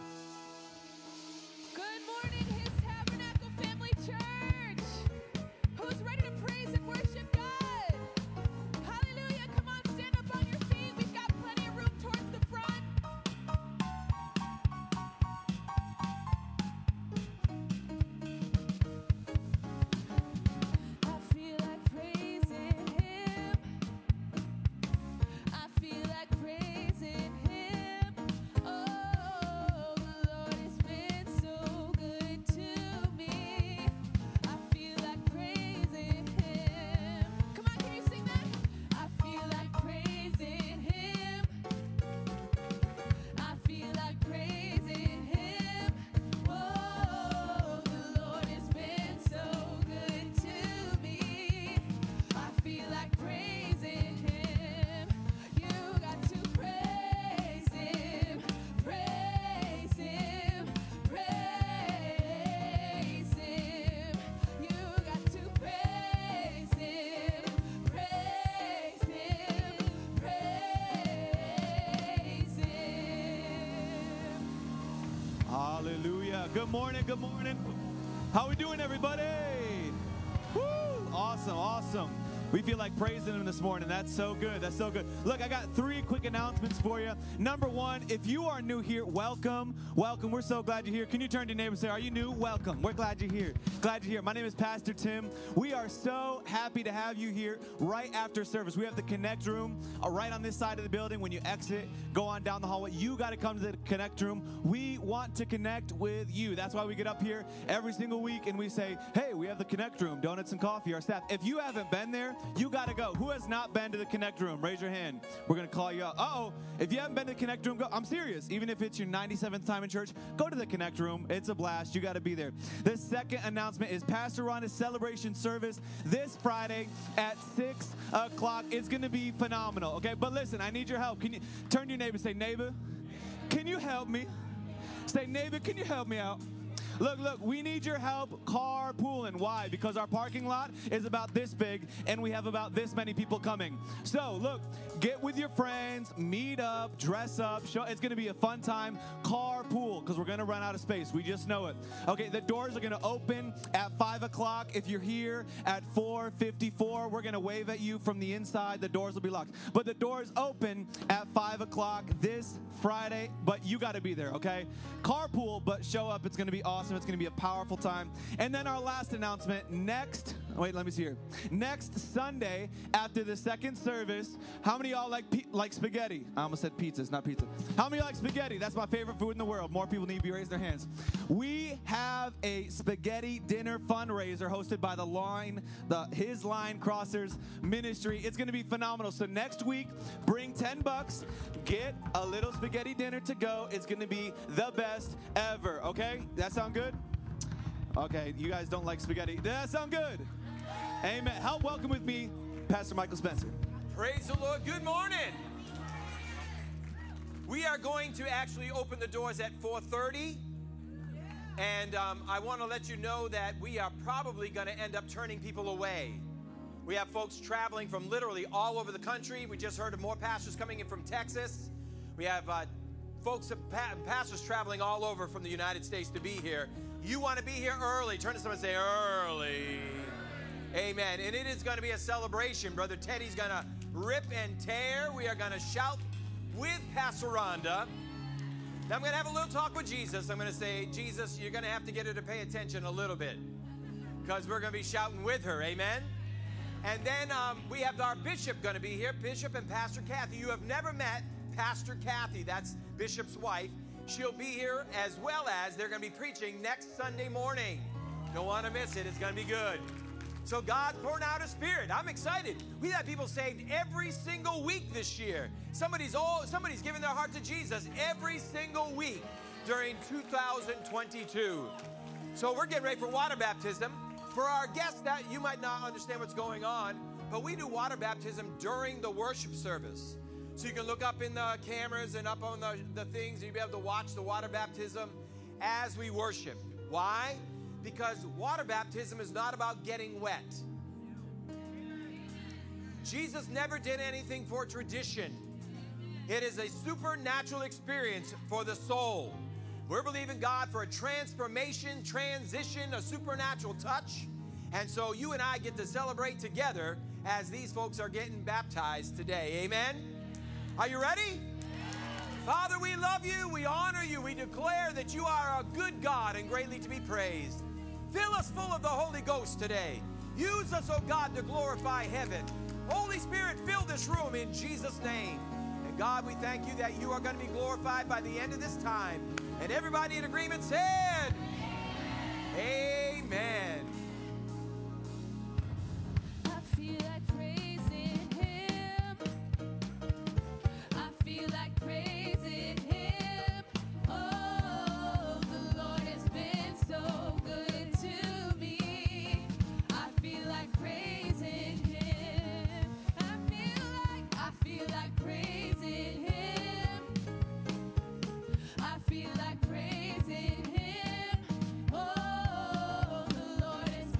Good morning, His Tabernacle Family Church. Who's ready to praise and worship God? Hallelujah. Come on, stand up on your feet. We've got plenty of room towards the front. I feel like praising Him. I feel like praising Him. Oh, the Lord has been so good to me. I feel like praising Him. Come on, can you sing that? I feel like praising Him. I feel like praising Him. Oh, the Lord has been so good to me. I feel like praising Him. You got to praise Him, praise Him, praise Him. You got to praise Him, praise Him, praise Him. Hallelujah. Good morning. Good morning. How we doing, everybody? Woo! Awesome. Awesome. We feel like praising Him this morning. That's so good. That's so good. Look, I got 3 quick announcements for you. Number 1, if you are new here, welcome. Welcome. We're so glad you're here. Can you turn to your neighbor and say, are you new? Welcome. We're glad you're here. Glad you're here. My name is Pastor Tim. We are so happy to have you here right after service. We have the Connect Room right on this side of the building. When you exit, go on down the hallway. You got to come to the Connect Room. We want to connect with you. That's why we get up here every single week and we say, hey, we have the Connect Room, donuts and coffee, our staff. If you haven't been there, you got to go. Who has not been to the Connect Room? Raise your hand. We're going to call you up. Uh-oh. If you haven't been to the Connect Room, go. I'm serious. Even if it's your 97th time in church, go to the Connect Room. It's a blast. You got to be there. The second announcement is Pastor Rhonda's celebration service this Friday at 6 o'clock. It's going to be phenomenal, okay? But listen, I need your help. Can you turn to your neighbor and say, neighbor, can you help me? Say, neighbor, can you help me out? Look, we need your help carpooling. Why? Because our parking lot is about this big, and we have about this many people coming. So, look, get with your friends, meet up, dress up. It's going to be a fun time. Carpool, because we're going to run out of space. We just know it. Okay, the doors are going to open at 5 o'clock. If you're here at 4:54, we're going to wave at you from the inside. The doors will be locked. But the doors open at 5 o'clock this Friday, but you got to be there, okay? Carpool, but show up. It's going to be awesome. It's going to be a powerful time. And then our last announcement, next Sunday after the second service, how many of y'all like spaghetti? I almost said pizzas, not pizza. How many of y'all like spaghetti? That's my favorite food in the world. More people need to be raising their hands. We have a spaghetti dinner fundraiser hosted by His Line Crossers Ministry. It's going to be phenomenal. So next week, bring $10, get a little spaghetti dinner to go. It's going to be the best ever, okay? That sound good? Okay, you guys don't like spaghetti. Does that sound good? Amen. Help welcome with me, Pastor Michael Spencer. Praise the Lord. Good morning. We are going to actually open the doors at 4:30. And I want to let you know that we are probably going to end up turning people away. We have folks traveling from literally all over the country. We just heard of more pastors coming in from Texas. We have pastors traveling all over from the United States to be here. You want to be here early. Turn to someone and say, early. Amen. And it is going to be a celebration. Brother Teddy's going to rip and tear. We are going to shout with Pastor Rhonda. Now I'm going to have a little talk with Jesus. I'm going to say, Jesus, you're going to have to get her to pay attention a little bit because we're going to be shouting with her. Amen. And then we have our bishop going to be here, Bishop and Pastor Kathy. You have never met Pastor Kathy. That's Bishop's wife. She'll be here as well as they're going to be preaching next Sunday morning. Don't want to miss it. It's going to be good. So God poured out His Spirit. I'm excited. We've had people saved every single week this year. Somebody's giving their heart to Jesus every single week during 2022. So we're getting ready for water baptism. For our guests, that you might not understand what's going on, but we do water baptism during the worship service. So you can look up in the cameras and up on the things, and you'll be able to watch the water baptism as we worship. Why? Because water baptism is not about getting wet. Jesus never did anything for tradition. It is a supernatural experience for the soul. We're believing God for a transformation, transition, a supernatural touch. And so you and I get to celebrate together as these folks are getting baptized today. Amen? Are you ready? Father, we love you. We honor you. We declare that you are a good God and greatly to be praised. Fill us full of the Holy Ghost today. Use us, oh God, to glorify heaven. Holy Spirit, fill this room in Jesus' name. And God, we thank you that you are going to be glorified by the end of this time. And everybody in agreement said, Amen. I feel like praising him. I feel like praising him. Oh, the Lord has been so good to me. I feel like praising him. I feel like praising him. I feel like praising him. Oh, the Lord has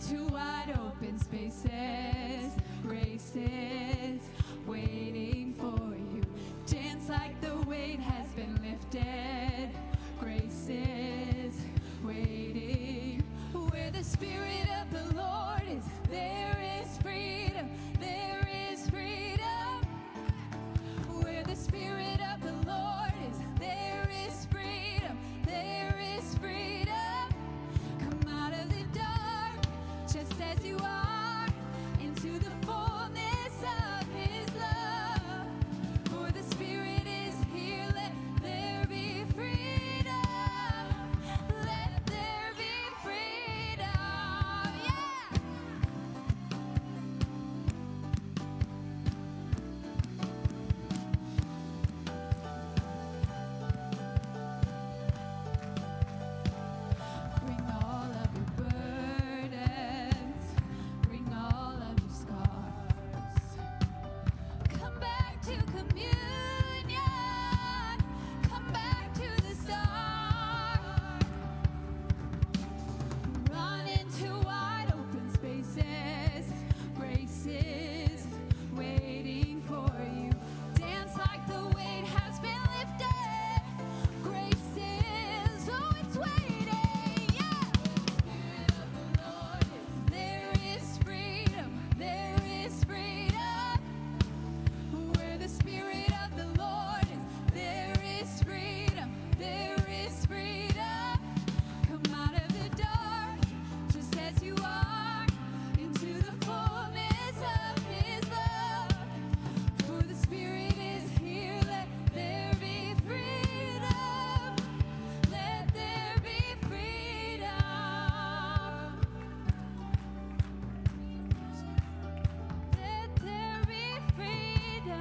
into wide open spaces. Grace is waiting for you. Dance like the weight has been lifted. Grace is waiting. Where the Spirit of the Lord is, there is freedom. There is freedom. Where the Spirit of the Lord is, there is freedom. There is freedom. Come out of the dark, just as you are, into the fullness of His love. For the Spirit is here, let there be freedom. Let there be freedom. Yeah! Bring all of your burdens, bring all of your scars. Come back to communion, come back to the start. Run into wide open spaces, grace is waiting for you. Dance like the weight has been lifted. Grace is, oh, it's waiting, yeah. Spirit of the Lord is, there is freedom, there is freedom. Where the Spirit of the Lord is, there is freedom, there is freedom. Come out of the dark, just as you are, into the fullness of His love. For the Spirit is here, let there be freedom. Let there be freedom. Let there be freedom.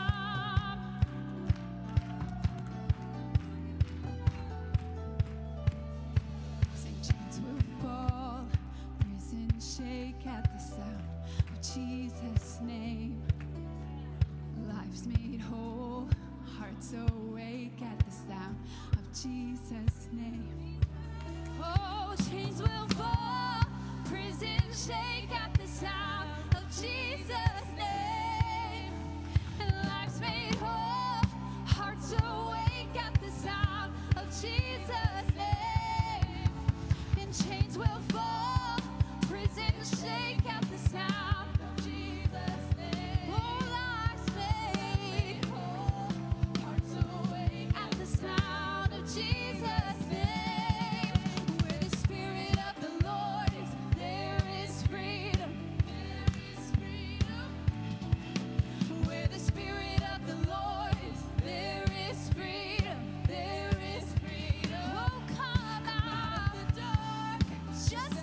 Say chains will fall, prison shake at the sound of Jesus' name. Life's made whole, hearts awake at the sound of Jesus' name. Oh, chains will fall, prison shake at the sound of Jesus' name. And life's made whole, hearts awake at the sound of Jesus' name. And chains will fall, prison shake at the sound of Jesus' name. Oh, life's made whole, hearts awake at the sound of Jesus' name. Where the Spirit of the Lord is, there is freedom. There is freedom. Where the Spirit of the Lord is, there is freedom. There is freedom. Oh, come out of the dark, just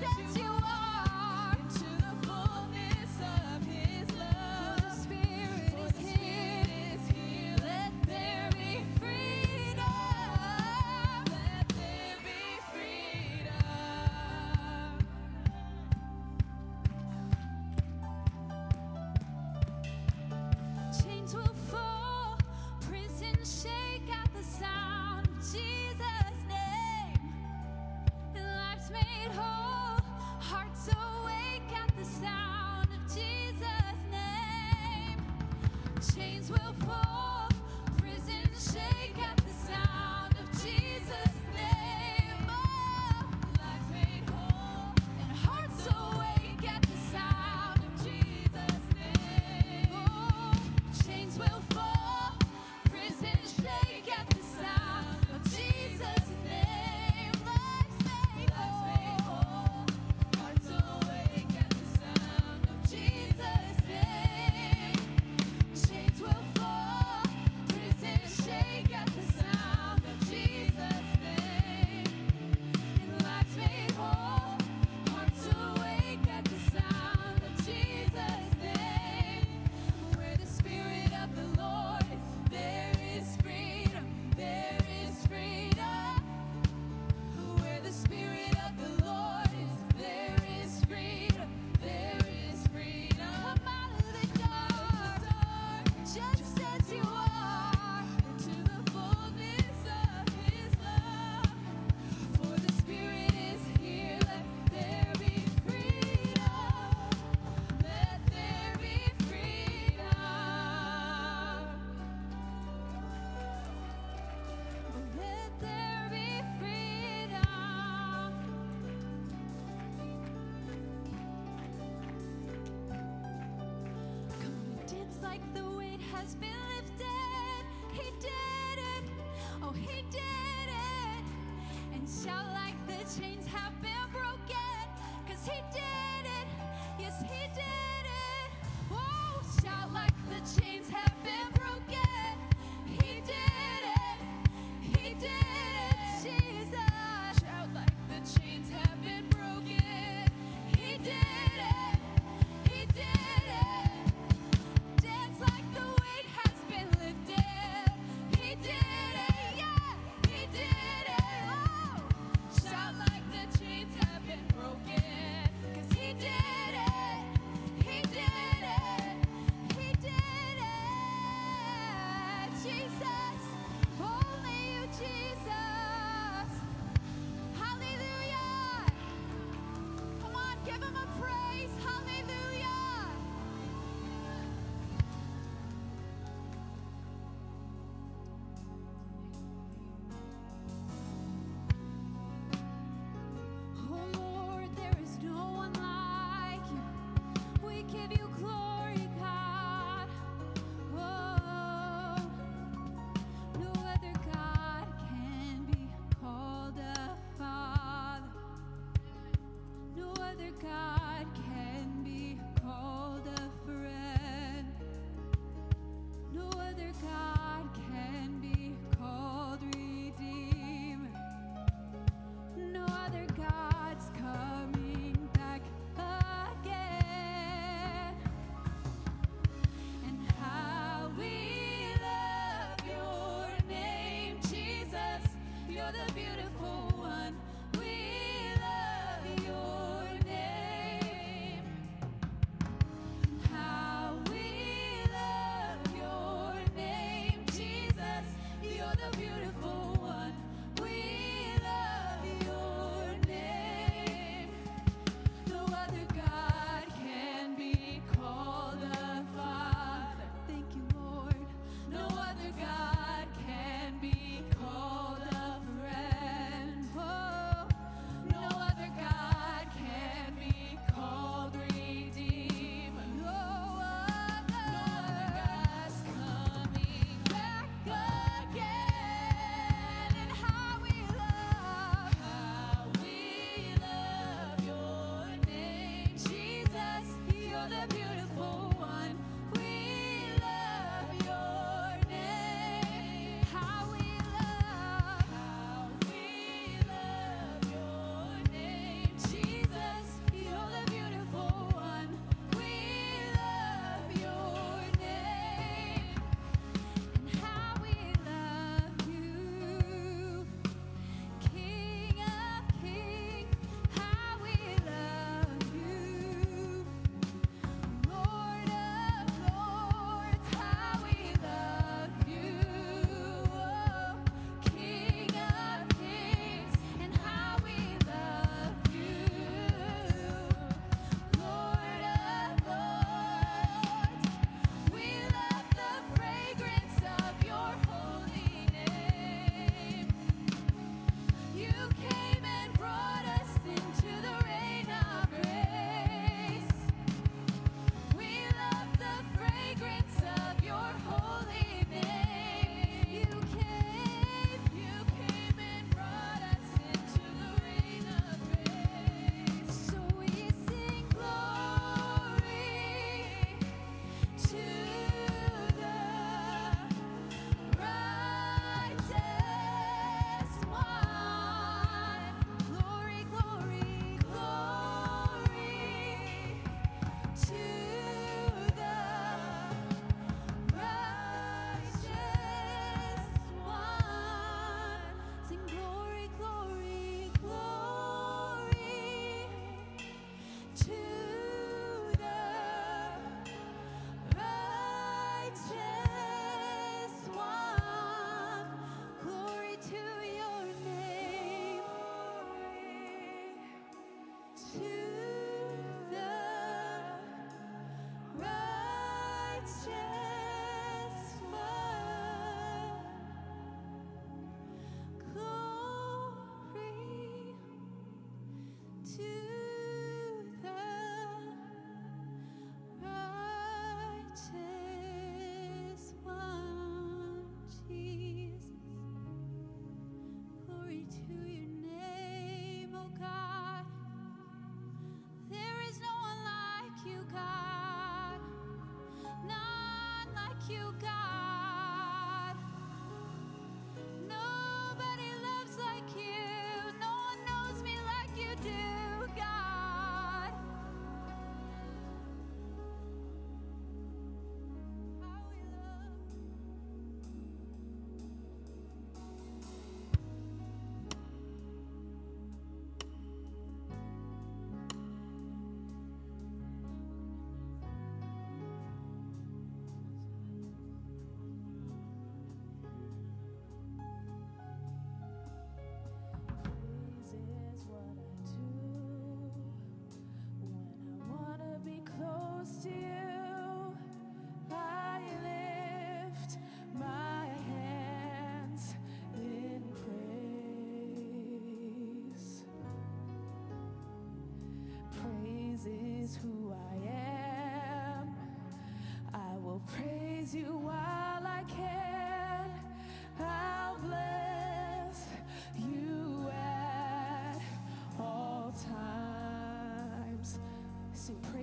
has been lifted. He did it. Oh, he did it. And shout like the chains have been broken. 'Cause he did it. Yes, he did it. Oh, shout like the chains have been broken. He did it. He did it. Jesus. Shout like the chains have been broken. He did it. He did it. Dance like the weight has been lifted. He did it. Yeah, he did it. Oh, shout like the chains have been broken. 'Cause he did it. He did it. He did it. Jesus. Only you, Jesus. Hallelujah. Come on, give him a praise. Hallelujah. Oh Lord, there is no one like you. We give you glory, God. Oh, no other God can be called a father. No other God can be called a friend. No other God can be called redeemer. No other God's coming back again. And how we love your name, Jesus. You're the beautiful one. We love your name. How we love your name, Jesus. You're the beautiful one. We love your name. No other God can be called a father. Thank you, Lord. No other God can be called a friend. Oh, no other God can be called redeemer. No other God's coming back again. And how we love your name, Jesus. You're the beautiful one. We love your name. How we love your name, Jesus. You're the beautiful one. We love your name. And how we love you, King of Kings. How we love you, Lord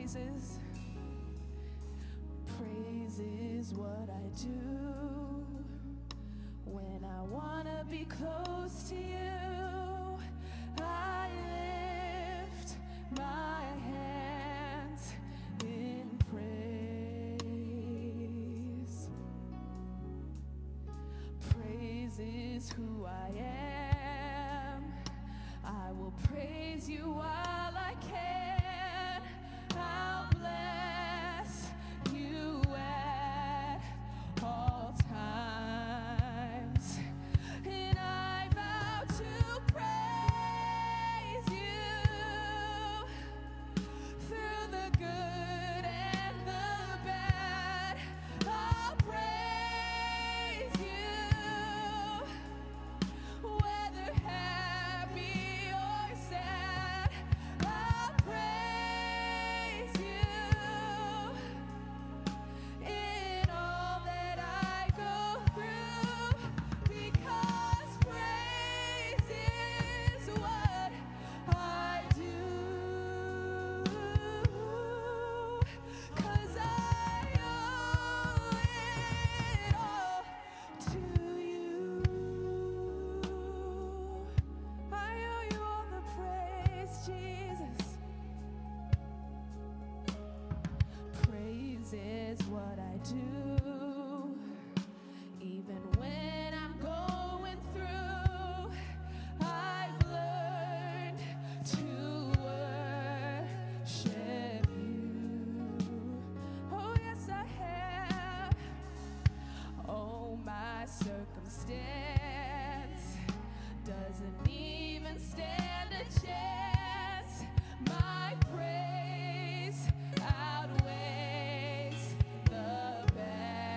praises. Praise is what I do when I wanna be close to you. I lift my hands in praise. Praise is who I am. I will praise you while I can. I'll bless you at all times. And I vow to praise you through the good and the bad. I'll praise you, whether happy or sad. I'll praise you in all that I go through, because praise is what I do. 'Cause I owe it all to you. I owe you all the praise, Jesus. Praise is what I do, even when I'm going through. I've learned to worship you. Oh, yes, I have. Oh, my circumstance doesn't even stand a chance. My praise outweighs the bad.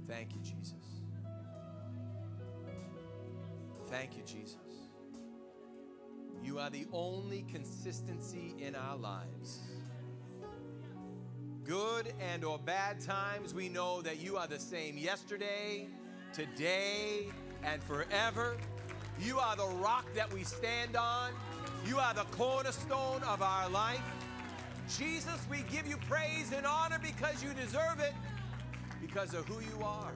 Thank you, Jesus. Thank you, Jesus. You are the only consistency in our lives. Good and or bad times, we know that you are the same yesterday, today, and forever. You are the rock that we stand on. You are the cornerstone of our life. Jesus, we give you praise and honor because you deserve it, because of who you are.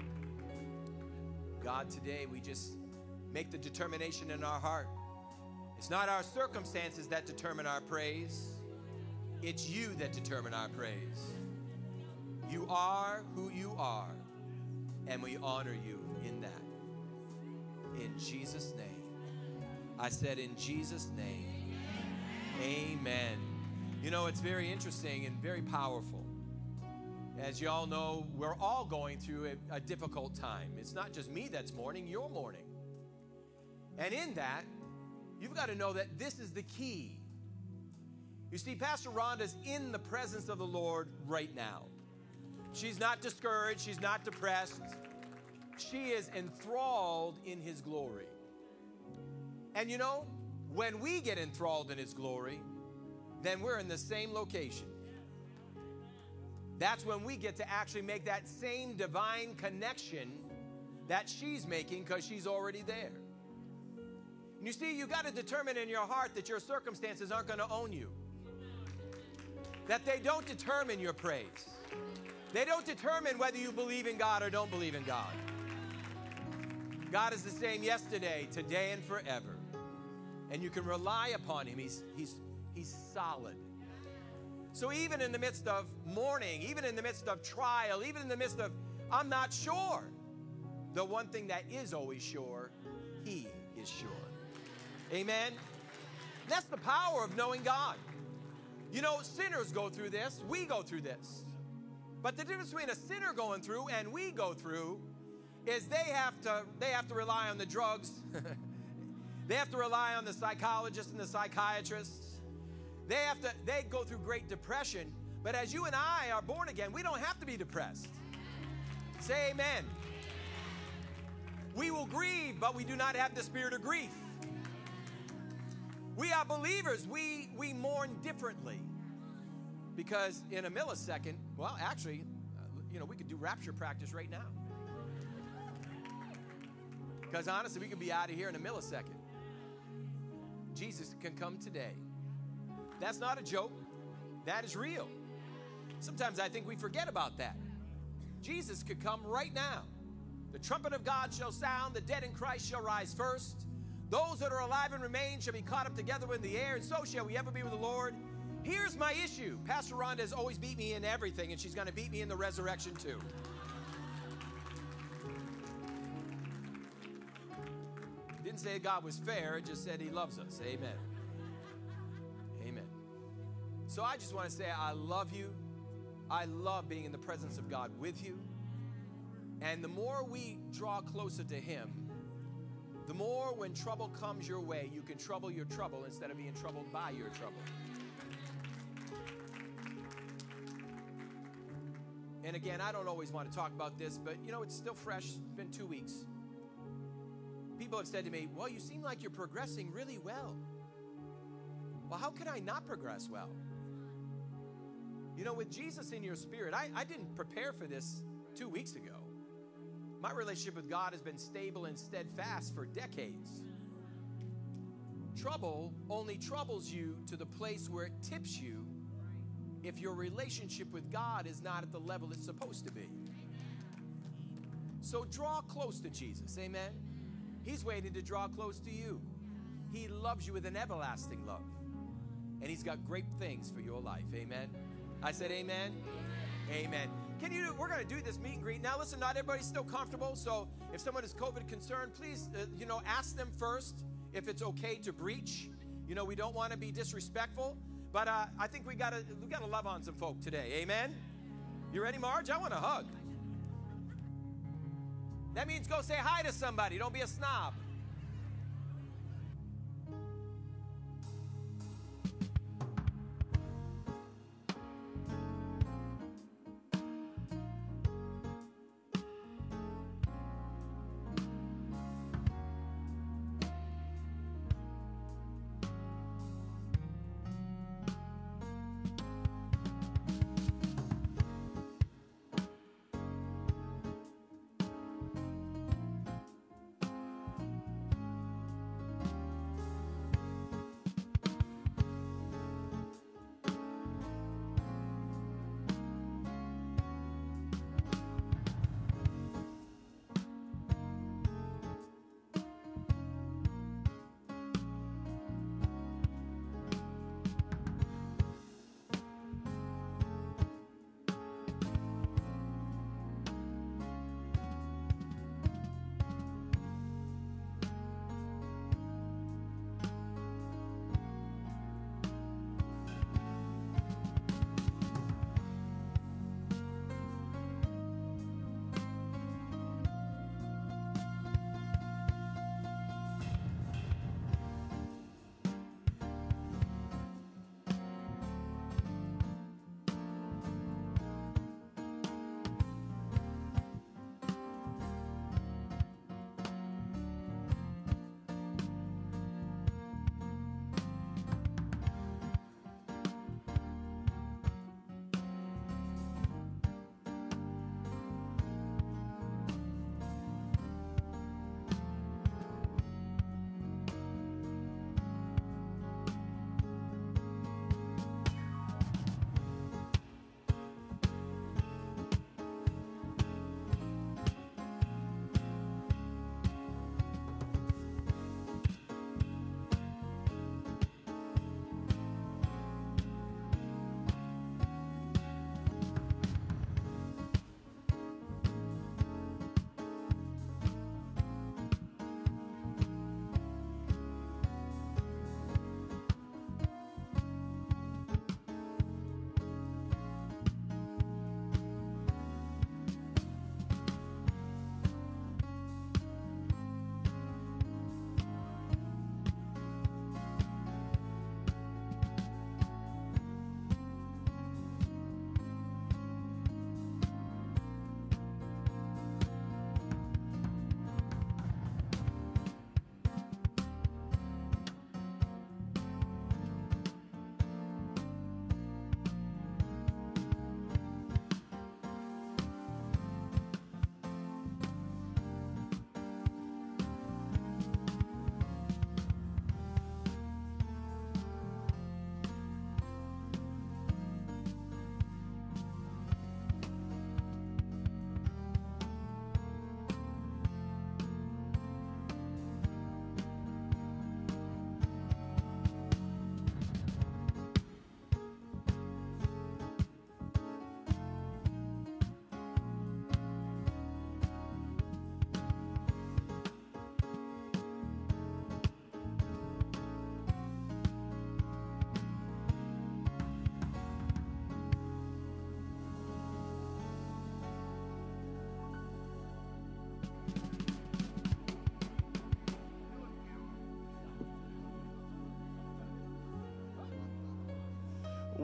God, today we just make the determination in our heart. It's not our circumstances that determine our praise. It's you that determine our praise. You are who you are, and we honor you in that. In Jesus' name. I said in Jesus' name. Amen. You know, it's very interesting and very powerful. As you all know, we're all going through a difficult time. It's not just me that's mourning, you're mourning. And in that, you've got to know that this is the key. You see, Pastor Rhonda's in the presence of the Lord right now. She's not discouraged. She's not depressed. She is enthralled in His glory. And you know, when we get enthralled in His glory, then we're in the same location. That's when we get to actually make that same divine connection that she's making, because she's already there. And you see, you got to determine in your heart that your circumstances aren't going to own you. That they don't determine your praise. They don't determine whether you believe in God or don't believe in God. God is the same yesterday, today, and forever. And you can rely upon Him. He's solid. So even in the midst of mourning, even in the midst of trial, even in the midst of, I'm not sure, the one thing that is always sure, He is sure. Amen? That's the power of knowing God. You know, sinners go through this. We go through this. But the difference between a sinner going through and we go through is they have to rely on the drugs. They have to rely on the psychologists and the psychiatrists. They go through great depression. But as you and I are born again, we don't have to be depressed. Say amen. We will grieve, but we do not have the spirit of grief. We are believers. We mourn differently. Because in a millisecond, well, actually, we could do rapture practice right now. Because honestly, we could be out of here in a millisecond. Jesus can come today. That's not a joke. That is real. Sometimes I think we forget about that. Jesus could come right now. The trumpet of God shall sound. The dead in Christ shall rise first. Those that are alive and remain shall be caught up together in the air, and so shall we ever be with the Lord. Here's my issue. Pastor Rhonda has always beat me in everything, and she's going to beat me in the resurrection too. Didn't say God was fair. It just said He loves us. Amen. Amen. So I just want to say I love you. I love being in the presence of God with you. And the more we draw closer to Him, the more when trouble comes your way, you can trouble your trouble instead of being troubled by your trouble. And again, I don't always want to talk about this, but it's still fresh. It's been 2 weeks. People have said to me, well, you seem like you're progressing really well. Well, how can I not progress well? With Jesus in your spirit, I didn't prepare for this 2 weeks ago. My relationship with God has been stable and steadfast for decades. Trouble only troubles you to the place where it tips you if your relationship with God is not at the level it's supposed to be. So draw close to Jesus, amen? He's waiting to draw close to you. He loves you with an everlasting love. And He's got great things for your life, amen? I said amen? Amen. We're going to do this meet and greet. Now listen, not everybody's still comfortable, so if someone is COVID concerned, please, ask them first if it's okay to breach. We don't want to be disrespectful, but I think we got to love on some folk today, amen? You ready, Marge? I want a hug. That means go say hi to somebody. Don't be a snob.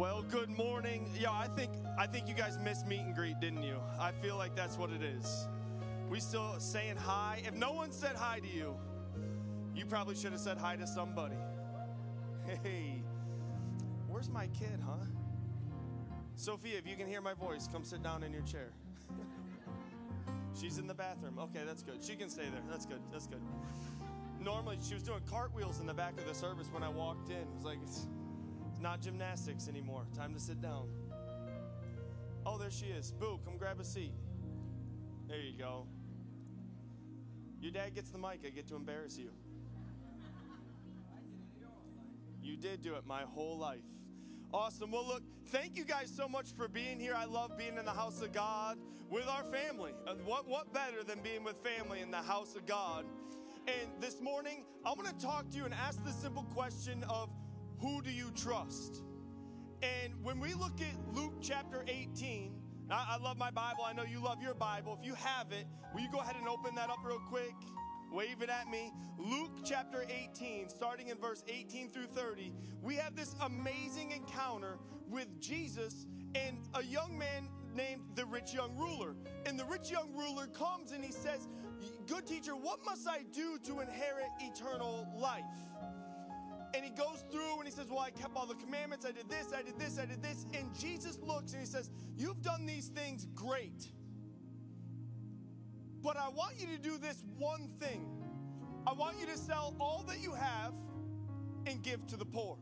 Well, good morning. Yeah, I think you guys missed meet and greet, didn't you? I feel like that's what it is. We still saying hi. If no one said hi to you, you probably should have said hi to somebody. Hey, where's my kid, huh? Sophia, if you can hear my voice, come sit down in your chair. She's in the bathroom. Okay, that's good. She can stay there. That's good. That's good. Normally, she was doing cartwheels in the back of the service when I walked in. It was like, it's not gymnastics anymore. Time to sit down. Oh, there she is. Boo, come grab a seat. There you go. Your dad gets the mic. I get to embarrass you. You did do it my whole life. Awesome. Well, look, thank you guys so much for being here. I love being in the house of God with our family. What better than being with family in the house of God? And this morning, I'm going to talk to you and ask the simple question of, who do you trust? And when we look at Luke chapter 18, I love my Bible. I know you love your Bible. If you have it, will you go ahead and open that up real quick? Wave it at me. Luke chapter 18, starting in verse 18 through 30, we have this amazing encounter with Jesus and a young man named the rich young ruler. And the rich young ruler comes and he says, "Good teacher, what must I do to inherit eternal life?" And he goes through and he says, well, I kept all the commandments. I did this, I did this, I did this. And Jesus looks and he says, you've done these things great. But I want you to do this one thing. I want you to sell all that you have and give to the poor.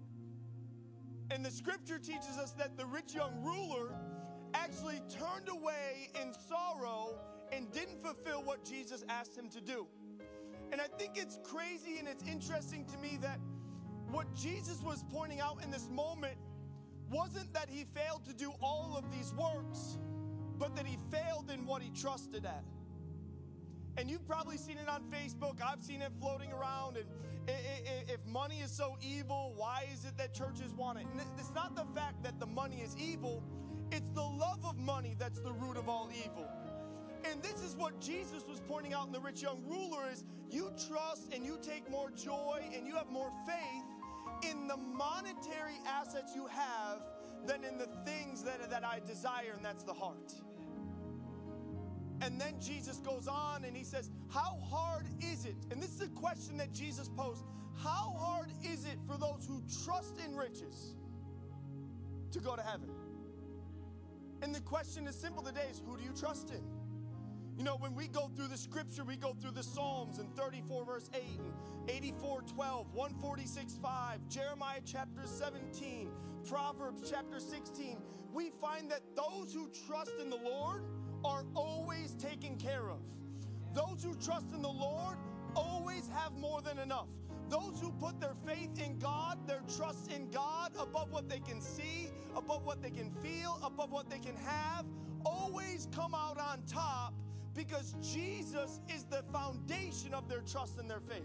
And the scripture teaches us that the rich young ruler actually turned away in sorrow and didn't fulfill what Jesus asked him to do. And I think it's crazy and it's interesting to me that what Jesus was pointing out in this moment wasn't that he failed to do all of these works, but that he failed in what he trusted at. And you've probably seen it on Facebook. I've seen it floating around. And if money is so evil, why is it that churches want it? And it's not the fact that the money is evil. It's the love of money that's the root of all evil. And this is what Jesus was pointing out in the rich young ruler is you trust and you take more joy and you have more faith in the monetary assets you have than in the things that I desire, and that's the heart. And then Jesus goes on and he says, how hard is it? And this is a question that Jesus posed. How hard is it for those who trust in riches to go to heaven? And the question is simple today is, who do you trust in? You know, when we go through the scripture, we go through the Psalms in 34 verse 8 and 84, 12, 146, 5, Jeremiah chapter 17, Proverbs chapter 16. We find that those who trust in the Lord are always taken care of. Those who trust in the Lord always have more than enough. Those who put their faith in God, their trust in God above what they can see, above what they can feel, above what they can have, always come out on top because Jesus is the foundation of their trust and their faith.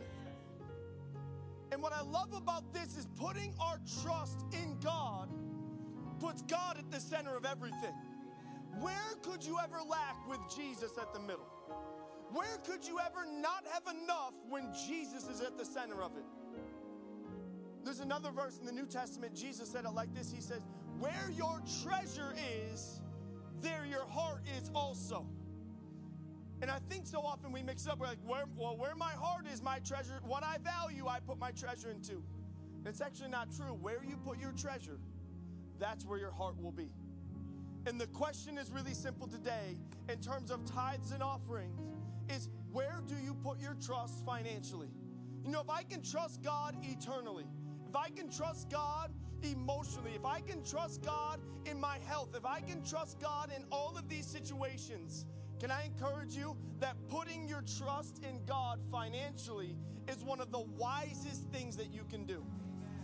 And what I love about this is putting our trust in God puts God at the center of everything. Where could you ever lack with Jesus at the middle? Where could you ever not have enough when Jesus is at the center of it? There's another verse in the New Testament. Jesus said it like this. He says, where your treasure is, there your heart is also. And I think so often we mix it up. We're like, where my heart is, my treasure, what I value, I put my treasure into. And it's actually not true. Where you put your treasure, that's where your heart will be. And the question is really simple today in terms of tithes and offerings is, where do you put your trust financially? You know, if I can trust God eternally, if I can trust God emotionally, if I can trust God in my health, if I can trust God in all of these situations, can I encourage you that putting your trust in God financially is one of the wisest things that you can do?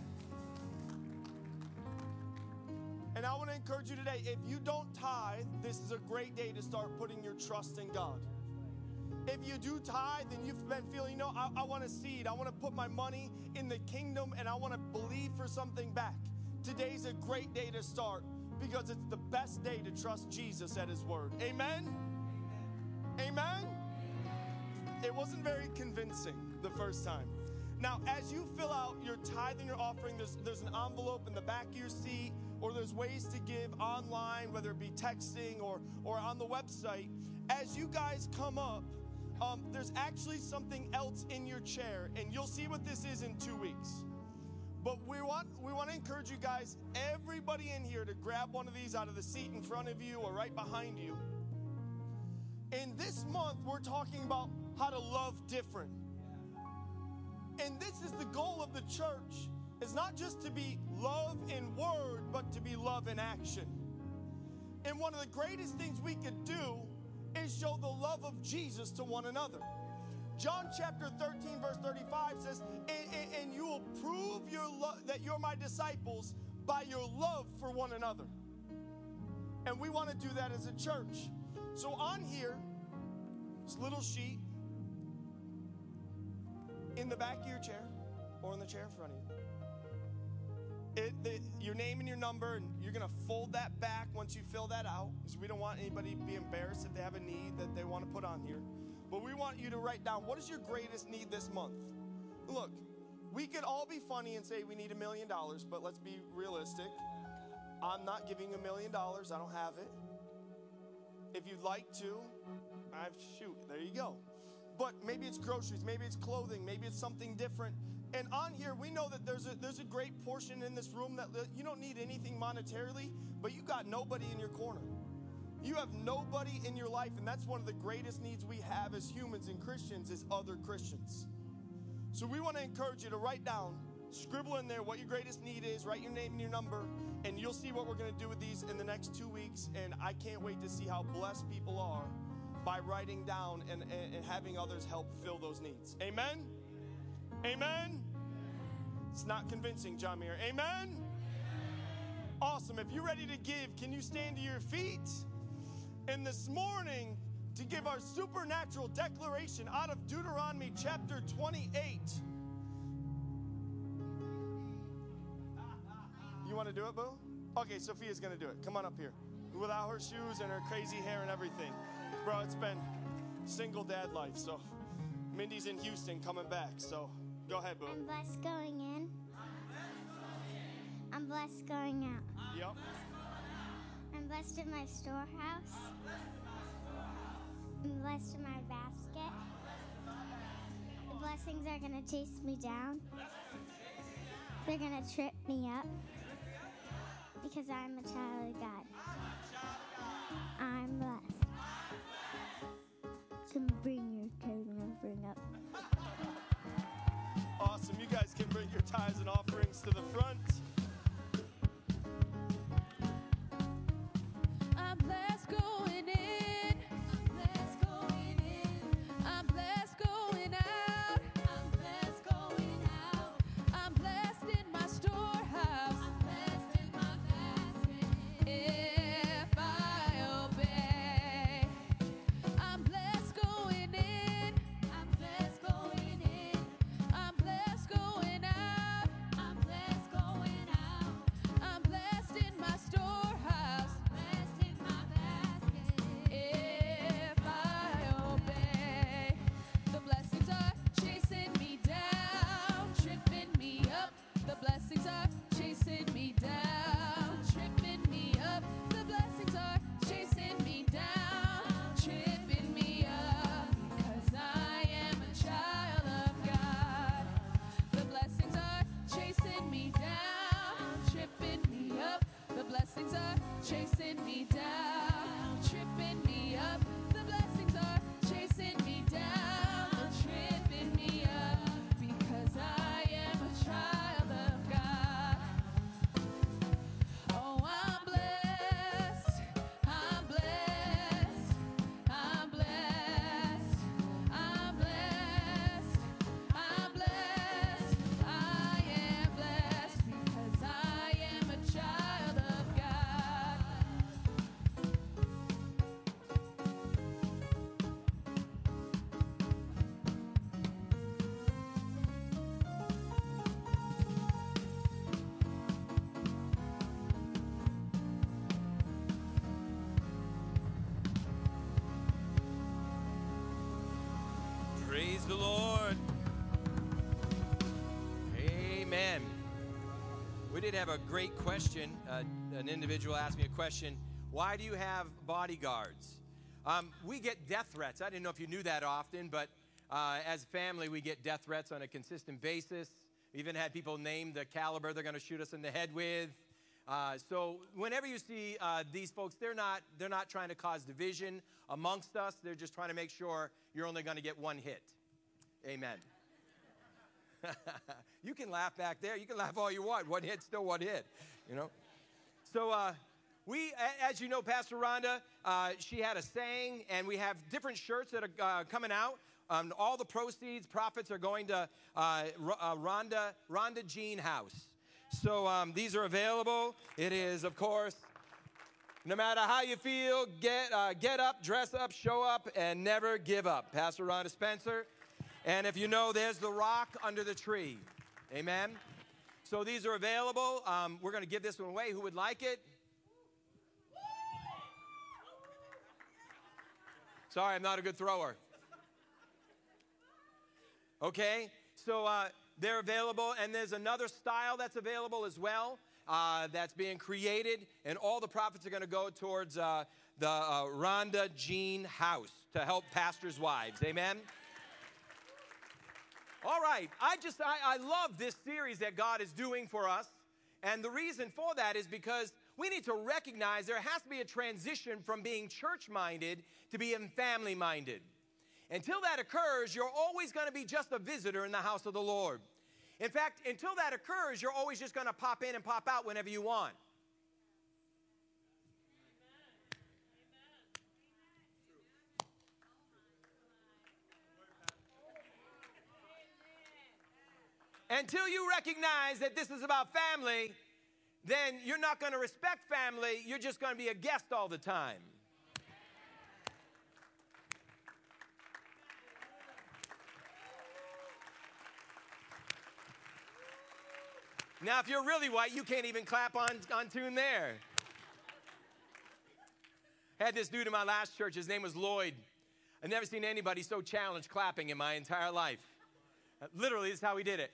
And I want to encourage you today, if you don't tithe, this is a great day to start putting your trust in God. If you do tithe and you've been feeling, you know, I want to seed, I want to put my money in the kingdom and I want to believe for something back. Today's a great day to start because it's the best day to trust Jesus at his word. Amen? Amen? It wasn't very convincing the first time. Now, as you fill out your tithe and your offering, there's an envelope in the back of your seat or there's ways to give online, whether it be texting or on the website. As you guys come up, there's actually something else in your chair, and you'll see what this is in 2 weeks. But we want to encourage you guys, everybody in here, to grab one of these out of the seat in front of you or right behind you. And this month, we're talking about how to love different. And this is the goal of the church. It's not just to be love in word, but to be love in action. And one of the greatest things we could do is show the love of Jesus to one another. John chapter 13, verse 35 says, and you will prove that you're my disciples by your love for one another. And we want to do that as a church. So on here, this little sheet in the back of your chair or in the chair in front of you. Your name and your number, and you're going to fold that back once you fill that out, because we don't want anybody to be embarrassed if they have a need that they want to put on here. But we want you to write down, what is your greatest need this month? Look, we could all be funny and say we need $1 million, but let's be realistic. I'm not giving $1 million. I don't have it. If you'd like to, shoot, there you go. But maybe it's groceries, maybe it's clothing, maybe it's something different. And on here, we know that there's a great portion in this room that you don't need anything monetarily, but you got nobody in your corner. You have nobody in your life, and that's one of the greatest needs we have as humans and Christians is other Christians. So we want to encourage you to write down, scribble in there what your greatest need is, write your name and your number, and you'll see what we're going to do with these in the next 2 weeks. And I can't wait to see how blessed people are by writing down and having others help fill those needs. Amen? Amen? It's not convincing, John Muir. Amen? Awesome. If you're ready to give, can you stand to your feet? And this morning, to give our supernatural declaration out of Deuteronomy chapter 28. You want to do it, Boo? Okay, Sophia's going to do it. Come on up here. Without her shoes and her crazy hair and everything. Bro, it's been single dad life, so Mindy's in Houston coming back, so go ahead, Boo. I'm blessed going in. I'm blessed going out. Yep. I'm blessed in my storehouse. I'm blessed in my basket. The blessings are going to chase me down. They're going to trip me up because I'm a child of God. I'm blessed. So bring your tithes and offering up. Awesome. You guys can bring your tithes and offerings to the front. I'm blessed going in. I'm blessed going in. I'm blessed going out. I'm blessed going out. I'm blessed in my storehouse. I'm blessed in my basket. If I obey, I'm blessed going in. I'm blessed going in. I'm blessed going out. I'm blessed going out. I'm blessed in my storehouse. Blessed in my basket. If I obey, the blessings are chasing me down, tripping me up. The blessings are chasing me down, tripping me up. The blessings are chasing me down, tripping me up. Because I am a child of God. The blessings are chasing me down, tripping me up. The blessings are chasing me down, tripping me up. The blessings are chasing me down, tripping me up. Because I am a child of God. Oh, I'm blessed. I'm blessed. I'm blessed. I'm blessed. I'm blessed. I am blessed because I am a child of God. Praise the Lord. Amen. We did have a great question. An individual asked me a question. Why do you have bodyguards? We get death threats. I didn't know if you knew that often, but as a family, we get death threats on a consistent basis. We even had people name the caliber they're going to shoot us in the head with. So whenever you see these folks, they're not trying to cause division amongst us. They're just trying to make sure you're only going to get one hit. Amen. You can laugh back there. You can laugh all you want. One hit, still one hit, you know. So we, as you know, Pastor Rhonda, she had a saying, and we have different shirts that are coming out. All the proceeds, profits are going to Rhonda Jean House. So these are available. It is, of course, no matter how you feel, get up, dress up, show up, and never give up. Pastor Rhonda Spencer. And if you know, there's the rock under the tree. Amen. So these are available. We're going to give this one away. Who would like it? Sorry, I'm not a good thrower. Okay, so they're available, and there's another style that's available as well that's being created, and all the profits are going to go towards the Rhonda Jean House to help pastors' wives. Amen. All right, I love this series that God is doing for us, and the reason for that is because we need to recognize there has to be a transition from being church-minded to being family-minded. Until that occurs, you're always going to be just a visitor in the house of the Lord. In fact, until that occurs, you're always just going to pop in and pop out whenever you want. Until you recognize that this is about family, then you're not going to respect family. You're just going to be a guest all the time. Now, if you're really white, you can't even clap on tune there. I had this dude in my last church. His name was Lloyd. I've never seen anybody so challenged clapping in my entire life. Literally, this is how he did it.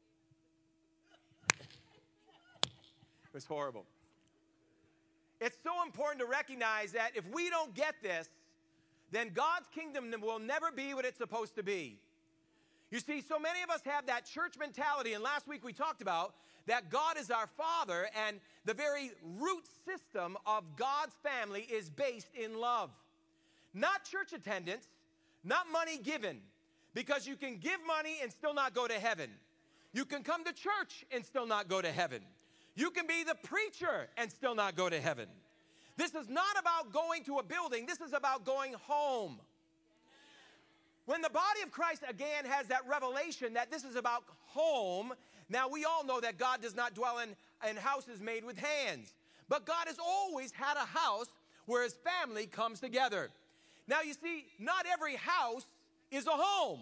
It was horrible. It's so important to recognize that if we don't get this, then God's kingdom will never be what it's supposed to be. You see, so many of us have that church mentality, and last week we talked about that God is our Father, and the very root system of God's family is based in love. Not church attendance, not money given, because you can give money and still not go to heaven. You can come to church and still not go to heaven. You can be the preacher and still not go to heaven. This is not about going to a building. This is about going home. When the body of Christ again has that revelation that this is about home, now we all know that God does not dwell in houses made with hands. But God has always had a house where his family comes together. Now you see, not every house is a home.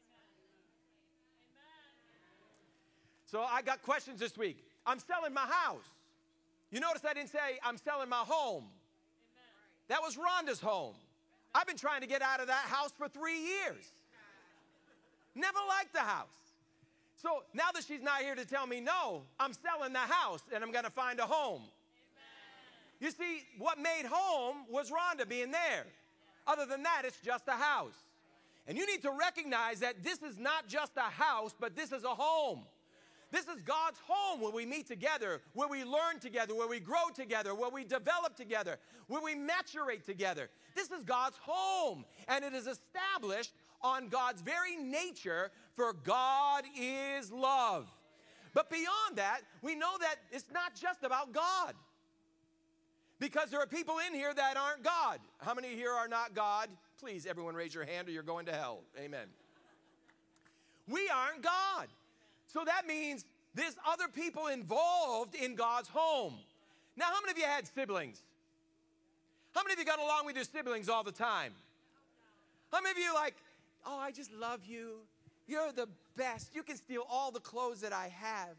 So I got questions this week. I'm selling my house. You notice I didn't say I'm selling my home. That was Rhonda's home. I've been trying to get out of that house for 3 years. Never liked the house. So now that she's not here to tell me no, I'm selling the house and I'm going to find a home. You see, what made home was Rhonda being there. Other than that, it's just a house. And you need to recognize that this is not just a house, but this is a home. This is God's home where we meet together, where we learn together, where we grow together, where we develop together, where we maturate together. This is God's home, and it is established on God's very nature, for God is love. But beyond that, we know that it's not just about God, because there are people in here that aren't God. How many here are not God? Please, everyone raise your hand or you're going to hell. Amen. We aren't God. So that means there's other people involved in God's home. Now, how many of you had siblings? How many of you got along with your siblings all the time? How many of you like, oh, I just love you. You're the best. You can steal all the clothes that I have.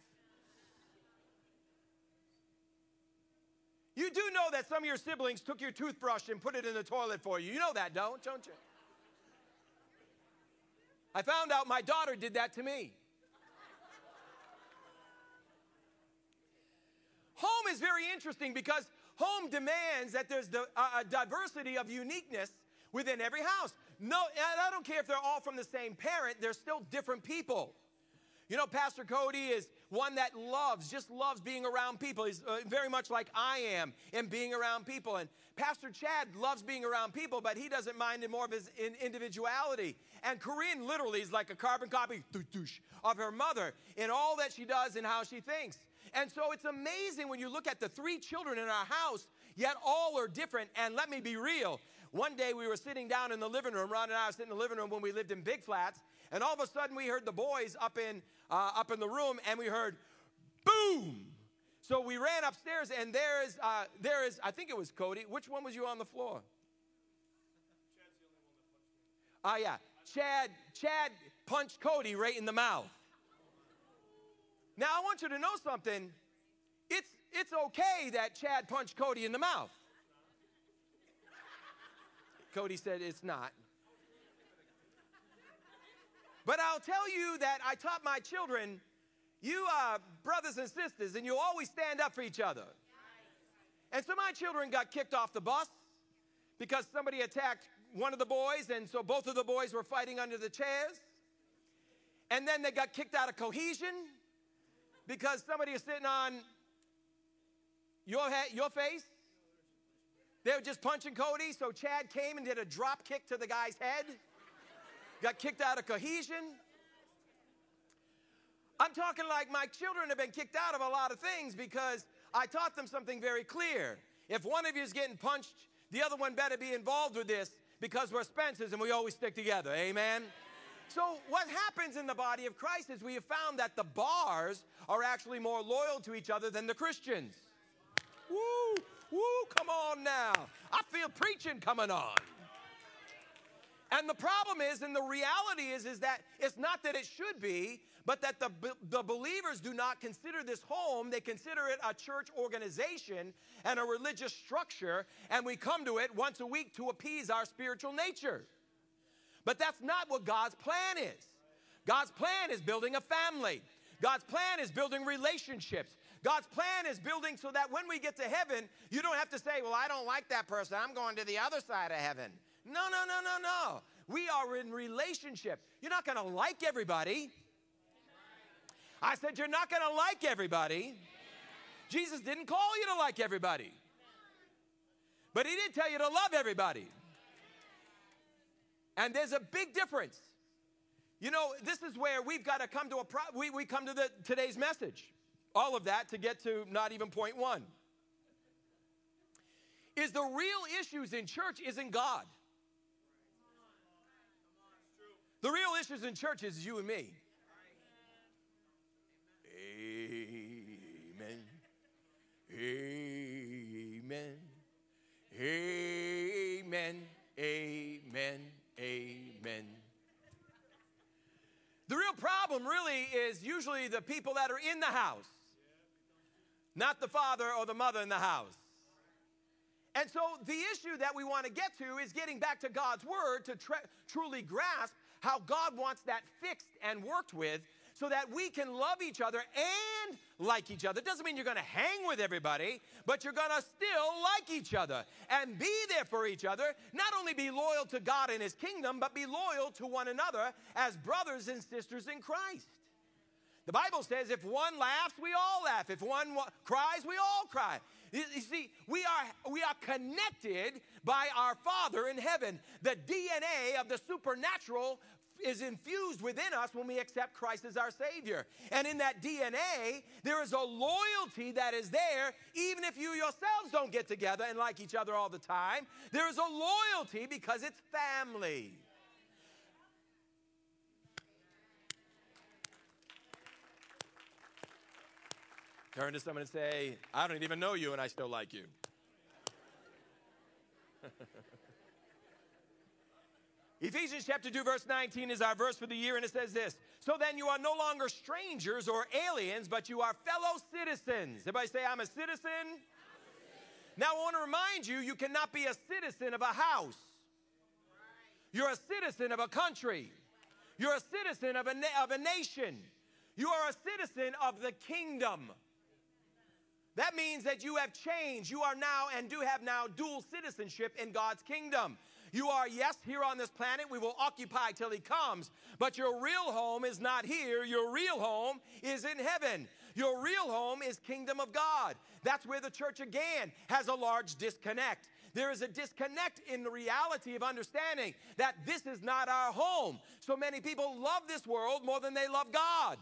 You do know that some of your siblings took your toothbrush and put it in the toilet for you. You know that, don't you? I found out my daughter did that to me. is very interesting because home demands that there's a diversity of uniqueness within every house. No, and I don't care if they're all from the same parent, they're still different people. You know, Pastor Cody is one that just loves being around people. He's very much like I am in being around people. And Pastor Chad loves being around people, but he doesn't mind more of his individuality. And Corinne literally is like a carbon copy of her mother in all that she does and how she thinks. And so it's amazing when you look at the 3 children in our house, yet all are different. And let me be real. One day we were sitting down in the living room. Ron and I were sitting in the living room when we lived in Big Flats. And all of a sudden we heard the boys up in the room, and we heard boom. So we ran upstairs, and there is, I think it was Cody. Which one was you on the floor? Chad's the only one that punched me. Yeah. Chad punched Cody right in the mouth. Now, I want you to know something. It's okay that Chad punched Cody in the mouth. Cody said it's not. But I'll tell you that I taught my children, you are brothers and sisters, and you always stand up for each other. And so my children got kicked off the bus because somebody attacked one of the boys, and so both of the boys were fighting under the chairs. And then they got kicked out of Cohesion because somebody is sitting on your face. They were just punching Cody, so Chad came and did a drop kick to the guy's head. Got kicked out of Cohesion. I'm talking like my children have been kicked out of a lot of things because I taught them something very clear. If one of you is getting punched, the other one better be involved with this because we're Spencers and we always stick together. Amen? So what happens in the body of Christ is we have found that the bars are actually more loyal to each other than the Christians. Woo, woo, come on now. I feel preaching coming on. And the problem is, and the reality is that it's not that it should be, but that the believers do not consider this home. They consider it a church organization and a religious structure, and we come to it once a week to appease our spiritual nature. But that's not what God's plan is. God's plan is building a family. God's plan is building relationships. God's plan is building so that when we get to heaven, you don't have to say, well, I don't like that person. I'm going to the other side of heaven. No. We are in relationship. You're not going to like everybody. I said you're not going to like everybody. Jesus didn't call you to like everybody. But he did tell you to love everybody. And there's a big difference. You know, this is where we've got to come to we come to today's message. All of that to get to not even point 1. Is the real issues in church isn't God. The real issues in church is you and me. Amen. Amen. Amen. Amen. Amen. The real problem really is usually the people that are in the house, not the father or the mother in the house. And so the issue that we want to get to is getting back to God's word to truly grasp how God wants that fixed and worked with so that we can love each other and like each other. It doesn't mean you're going to hang with everybody, but you're going to still like each other and be there for each other. Not only be loyal to God and his kingdom, but be loyal to one another as brothers and sisters in Christ. The Bible says if one laughs, we all laugh. If one cries, we all cry. You see, we are connected by our Father in heaven. The DNA of the supernatural is infused within us when we accept Christ as our Savior. And in that DNA, there is a loyalty that is there, even if you yourselves don't get together and like each other all the time. There is a loyalty because it's family. Turn to someone and say, I don't even know you and I still like you. Ephesians chapter 2 verse 19 is our verse for the year, and it says this: so then you are no longer strangers or aliens, but you are fellow citizens. Everybody say, I'm a citizen. Now I want to remind you, you cannot be a citizen of a house. You're a citizen of a country. You're a citizen of a nation. You are a citizen of the kingdom. That means that you have changed. You are now and do have now dual citizenship in God's kingdom. You are, yes, here on this planet. We will occupy till he comes. But your real home is not here. Your real home is in heaven. Your real home is kingdom of God. That's where the church again has a large disconnect. There is a disconnect in the reality of understanding that this is not our home. So many people love this world more than they love God.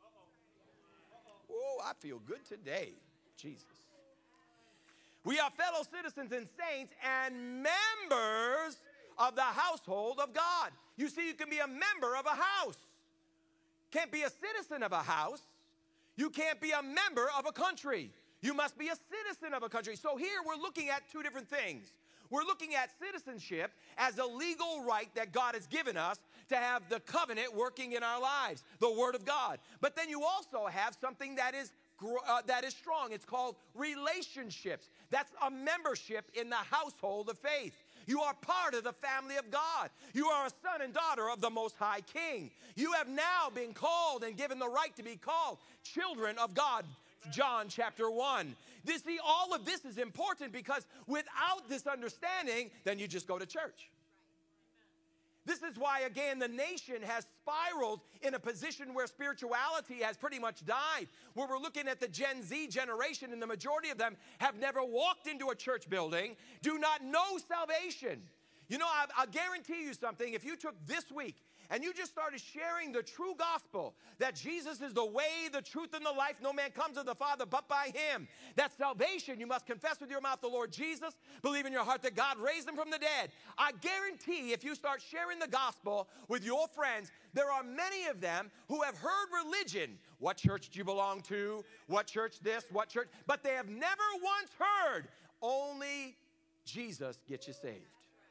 Oh, I feel good today. Jesus. We are fellow citizens and saints and members of the household of God. You see, you can be a member of a house. Can't be a citizen of a house. You can't be a member of a country. You must be a citizen of a country. So here we're looking at two different things. We're looking at citizenship as a legal right that God has given us to have the covenant working in our lives, the Word of God. But then you also have something that is strong. It's called relationships. That's a membership in the household of faith. You are part of the family of God. You are a son and daughter of the Most High King. You have now been called and given the right to be called children of God. John chapter 1. See, all of this is important because without this understanding, then you just go to church. This is why, again, the nation has spiraled in a position where spirituality has pretty much died. Where we're looking at the Gen Z generation, and the majority of them have never walked into a church building, do not know salvation. You know, I'll guarantee you something. If you took this week and you just started sharing the true gospel, that Jesus is the way, the truth, and the life, no man comes to the Father but by him. That salvation, you must confess with your mouth the Lord Jesus, believe in your heart that God raised him from the dead. I guarantee if you start sharing the gospel with your friends, there are many of them who have heard religion. What church do you belong to? What church this? What church? But they have never once heard, only Jesus gets you saved.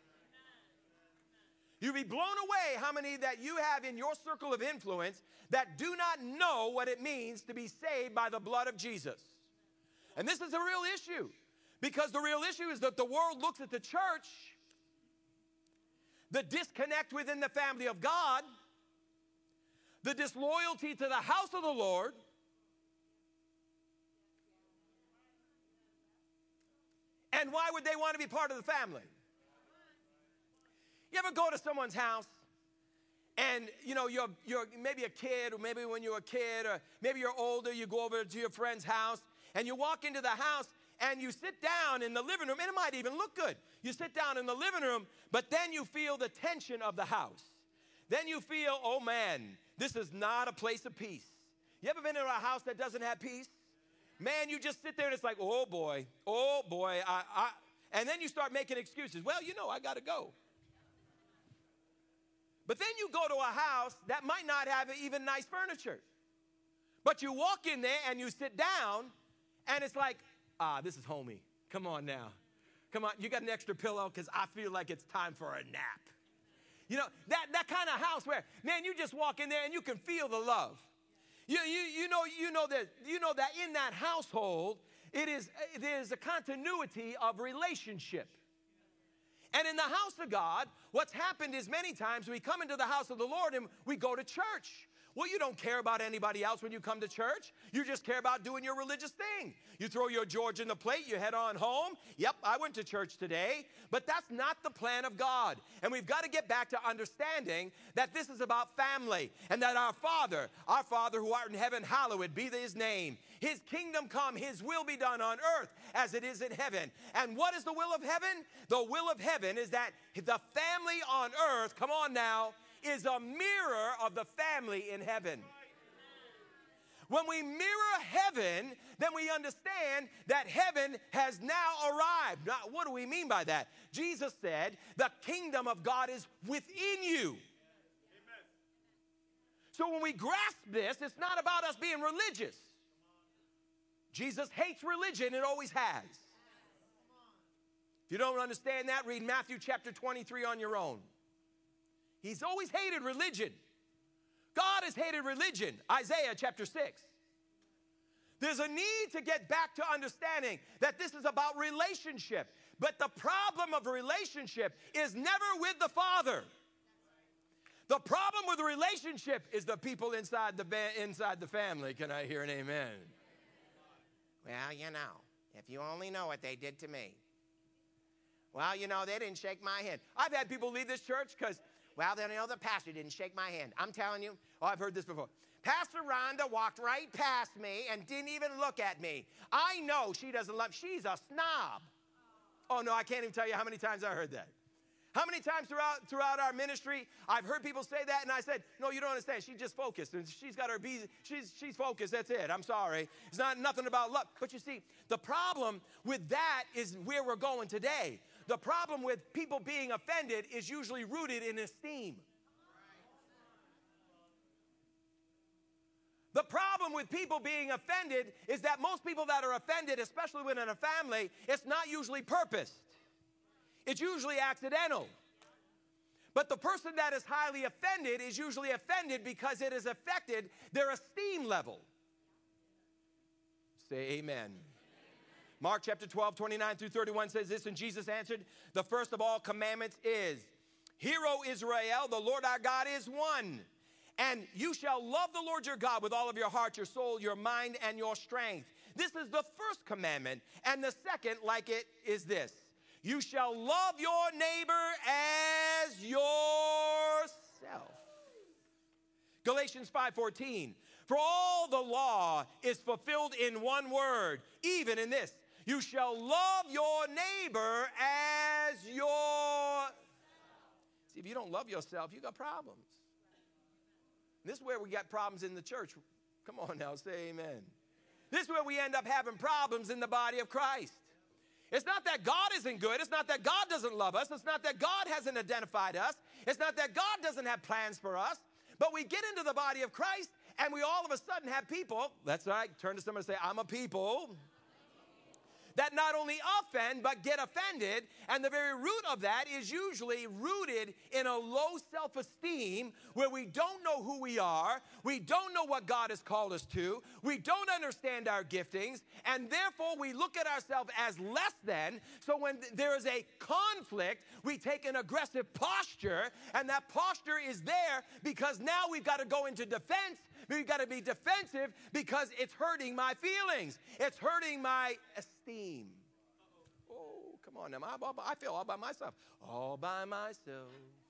You'd be blown away how many that you have in your circle of influence that do not know what it means to be saved by the blood of Jesus. And this is a real issue, because the real issue is that the world looks at the church, the disconnect within the family of God, the disloyalty to the house of the Lord, and why would they want to be part of the family? You ever go to someone's house and, you know, you're maybe a kid, or maybe when you're a kid, or maybe you're older, you go over to your friend's house and you walk into the house and you sit down in the living room, and it might even look good. You sit down in the living room, but then you feel the tension of the house. Then you feel, oh man, this is not a place of peace. You ever been in a house that doesn't have peace? Man, you just sit there and it's like, oh boy, and then you start making excuses. Well, you know, I got to go. But then you go to a house that might not have even nice furniture. But you walk in there and you sit down, and it's like, this is homey. Come on now. Come on, you got an extra pillow because I feel like it's time for a nap. You know, that kind of house where, man, you just walk in there and you can feel the love. You know that in that household, there's a continuity of relationship. And in the house of God, what's happened is many times we come into the house of the Lord and we go to church. Well, you don't care about anybody else when you come to church. You just care about doing your religious thing. You throw your George in the plate, you head on home. Yep, I went to church today. But that's not the plan of God. And we've got to get back to understanding that this is about family, and that our Father who art in heaven, hallowed be his name. His kingdom come, his will be done on earth as it is in heaven. And what is the will of heaven? The will of heaven is that the family on earth, come on now, is a mirror of the family in heaven. When we mirror heaven, then we understand that heaven has now arrived. Now, what do we mean by that? Jesus said, the kingdom of God is within you. So when we grasp this, it's not about us being religious. Jesus hates religion, it always has. If you don't understand that, read Matthew chapter 23 on your own. He's always hated religion. God has hated religion. Isaiah chapter 6. There's a need to get back to understanding that this is about relationship. But the problem of a relationship is never with the Father. The problem with the relationship is the people inside the family. Can I hear an amen? Well, you know, if you only know what they did to me. Well, you know, they didn't shake my hand. I've had people leave this church because, well, they know the pastor didn't shake my hand. I'm telling you, I've heard this before. Pastor Rhonda walked right past me and didn't even look at me. I know she doesn't love, she's a snob. Oh, no, I can't even tell you how many times I heard that. How many times throughout our ministry, I've heard people say that, and I said, no, you don't understand. She's just focused, and she's got her bees. She's focused. That's it. I'm sorry. It's nothing about love. But you see, the problem with that is where we're going today. The problem with people being offended is usually rooted in esteem. The problem with people being offended is that most people that are offended, especially within a family, it's not usually purposed. It's usually accidental. But the person that is highly offended is usually offended because it has affected their esteem level. Say amen. Mark chapter 12, 29 through 31 says this, and Jesus answered, the first of all commandments is, Hear, O Israel, the Lord our God is one. And you shall love the Lord your God with all of your heart, your soul, your mind, and your strength. This is the first commandment. And the second, like it, is this. You shall love your neighbor as yourself. Galatians 5:14. For all the law is fulfilled in one word, even in this. You shall love your neighbor as your... See, if you don't love yourself, you got problems. This is where we got problems in the church. Come on now, say amen. This is where we end up having problems in the body of Christ. It's not that God isn't good. It's not that God doesn't love us. It's not that God hasn't identified us. It's not that God doesn't have plans for us. But we get into the body of Christ, and we all of a sudden have people, that's right, turn to somebody and say, I'm a people, that not only offend, but get offended. And the very root of that is usually rooted in a low self-esteem where we don't know who we are. We don't know what God has called us to. We don't understand our giftings. And therefore, we look at ourselves as less than. So when there is a conflict, we take an aggressive posture. And that posture is there because now we've got to go into defense. We've got to be defensive because it's hurting my feelings. It's hurting my esteem. Oh, come on now. I feel all by myself. All by myself.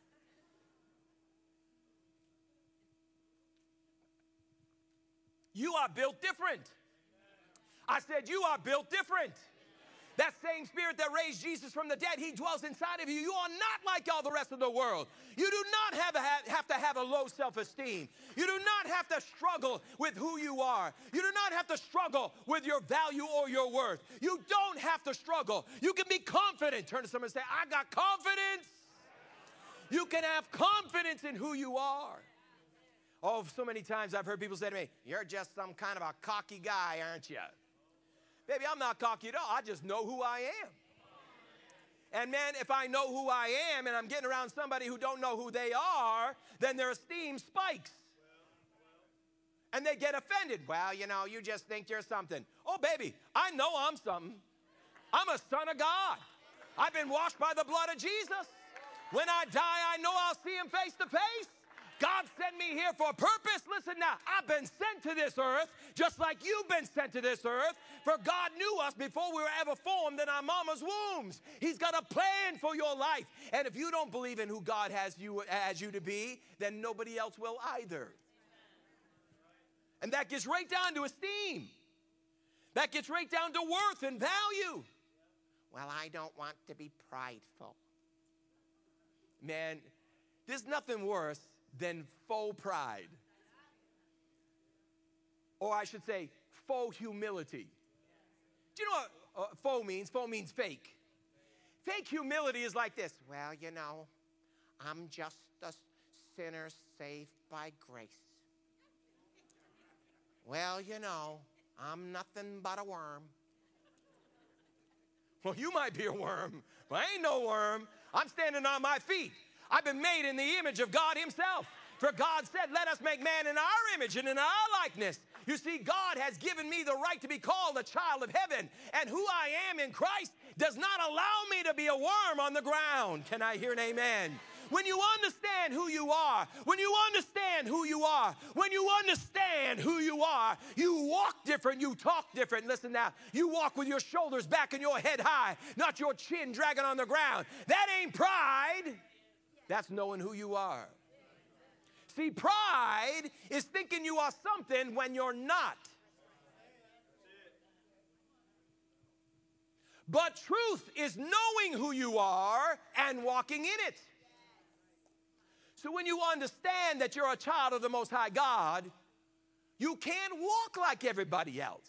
You are built different. I said you are built different. That same spirit that raised Jesus from the dead, he dwells inside of you. You are not like all the rest of the world. You do not have to have a low self-esteem. You do not have to struggle with who you are. You do not have to struggle with your value or your worth. You don't have to struggle. You can be confident. Turn to someone and say, I got confidence. You can have confidence in who you are. Oh, so many times I've heard people say to me, you're just some kind of a cocky guy, aren't you? Baby, I'm not cocky at all. I just know who I am. And man, if I know who I am and I'm getting around somebody who don't know who they are, then their esteem spikes. And they get offended. Well, you know, you just think you're something. Oh, baby, I know I'm something. I'm a son of God. I've been washed by the blood of Jesus. When I die, I know I'll see him face to face. God sent me here for a purpose. Listen now, I've been sent to this earth just like you've been sent to this earth. For God knew us before we were ever formed in our mama's wombs. He's got a plan for your life. And if you don't believe in who God has you to be, then nobody else will either. And that gets right down to esteem. That gets right down to worth and value. Well, I don't want to be prideful. Man, there's nothing worse than faux pride. Or I should say, faux humility. Do you know what faux means? Faux means fake. Fake humility is like this. Well, you know, I'm just a sinner saved by grace. Well, you know, I'm nothing but a worm. Well, you might be a worm, but I ain't no worm. I'm standing on my feet. I've been made in the image of God himself. For God said, let us make man in our image and in our likeness. You see, God has given me the right to be called a child of heaven. And who I am in Christ does not allow me to be a worm on the ground. Can I hear an amen? When you understand who you are, when you understand who you are, when you understand who you are, you walk different, you talk different. Listen now, you walk with your shoulders back and your head high, not your chin dragging on the ground. That ain't pride. That's knowing who you are. See, pride is thinking you are something when you're not. But truth is knowing who you are and walking in it. So when you understand that you're a child of the Most High God, you can't walk like everybody else.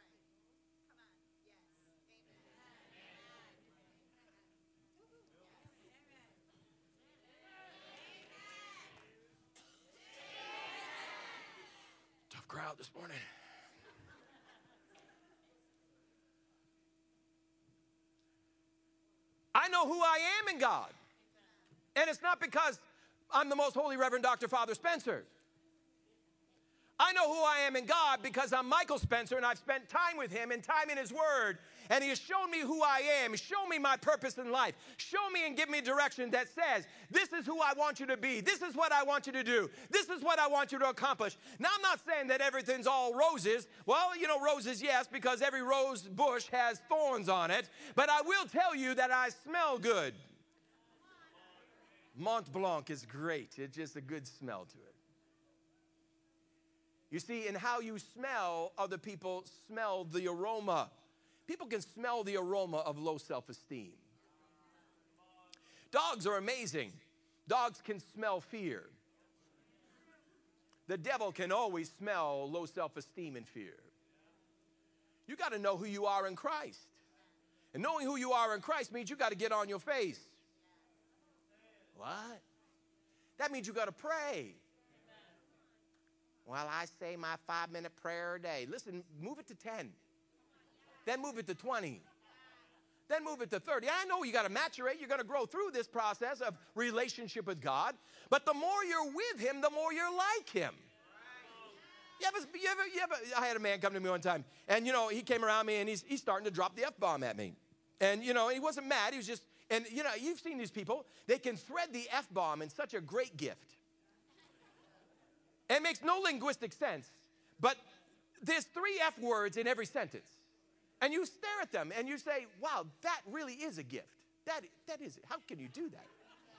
Tough crowd this morning. I know who I am in God. And it's not because I'm the most holy Reverend Dr. Father Spencer. I know who I am in God because I'm Michael Spencer and I've spent time with him and time in his word. And he has shown me who I am, shown me my purpose in life, show me and give me direction that says, this is who I want you to be. This is what I want you to do. This is what I want you to accomplish. Now, I'm not saying that everything's all roses. Well, you know, roses, yes, because every rose bush has thorns on it. But I will tell you that I smell good. Mont Blanc is great. It's just a good smell to it. You see, in how you smell, other people smell the aroma. People can smell the aroma of low self-esteem. Dogs are amazing. Dogs can smell fear. The devil can always smell low self-esteem and fear. You got to know who you are in Christ. And knowing who you are in Christ means you got to get on your face. What? That means you got to pray. Well, I say my 5-minute prayer a day. Listen, move it to 10. Then move it to 20. Then move it to 30. I know you got to maturate. You're going to grow through this process of relationship with God. But the more you're with him, the more you're like him. You ever, I had a man come to me one time, and, you know, he came around me, and he's starting to drop the F-bomb at me. And, you know, he wasn't mad. He was just, and, you know, you've seen these people. They can thread the F-bomb in such a great gift. And it makes no linguistic sense, but there's 3 F words in every sentence. And you stare at them and you say, wow, that really is a gift. That is it. How can you do that?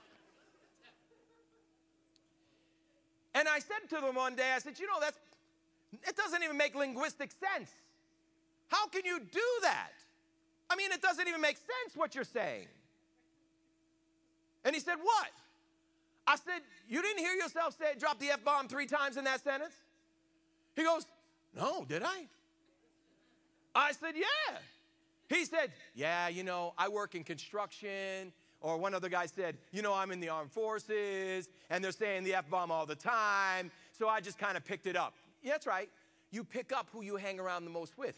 And I said to them one day, I said, you know, it doesn't even make linguistic sense. How can you do that? I mean, it doesn't even make sense what you're saying. And he said, what? I said, you didn't hear yourself say, drop the F-bomb 3 times in that sentence? He goes, no, did I? I said, yeah. He said, yeah, you know, I work in construction. Or one other guy said, you know, I'm in the armed forces, and they're saying the F-bomb all the time, so I just kind of picked it up. Yeah, that's right. You pick up who you hang around the most with.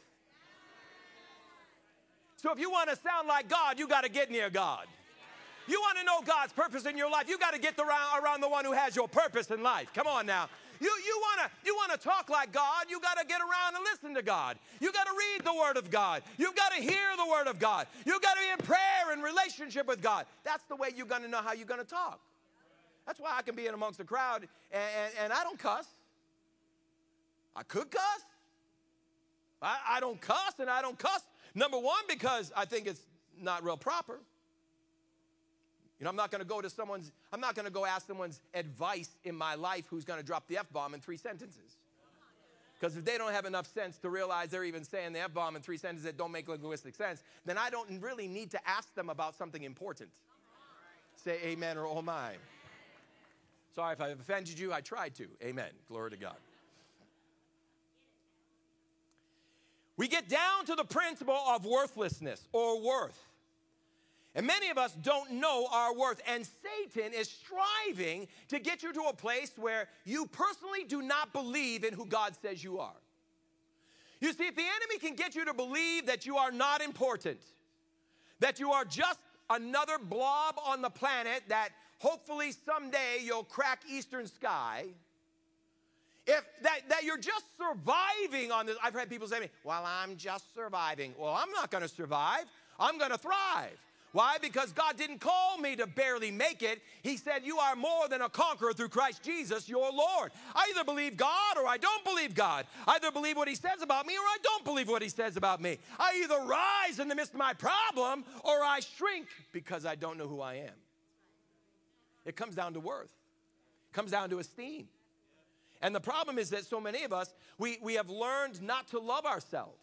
So if you want to sound like God, you got to get near God. You want to know God's purpose in your life, you got to get around the one who has your purpose in life. Come on now. You want to talk like God, you got to get around and listen to God. You got to read the Word of God. You've got to hear the Word of God. You've got to be in prayer and relationship with God. That's the way you're going to know how you're going to talk. That's why I can be in amongst the crowd and I don't cuss. I could cuss. I don't cuss, and I don't cuss. Number one, because I think it's not real proper. You know, I'm not going to go ask someone's advice in my life who's going to drop the F-bomb in 3 sentences. Because if they don't have enough sense to realize they're even saying the F-bomb in 3 sentences that don't make linguistic sense, then I don't really need to ask them about something important. Say amen or oh my. Sorry if I've offended you. I tried to. Amen. Glory to God. We get down to the principle of worthlessness or worth. And many of us don't know our worth. And Satan is striving to get you to a place where you personally do not believe in who God says you are. You see, if the enemy can get you to believe that you are not important, that you are just another blob on the planet, that hopefully someday you'll crack eastern sky, that you're just surviving on this. I've had people say to me, well, I'm just surviving. Well, I'm not going to survive. I'm going to thrive. Why? Because God didn't call me to barely make it. He said, you are more than a conqueror through Christ Jesus, your Lord. I either believe God or I don't believe God. I either believe what he says about me or I don't believe what he says about me. I either rise in the midst of my problem or I shrink because I don't know who I am. It comes down to worth. It comes down to esteem. And the problem is that so many of us, we have learned not to love ourselves.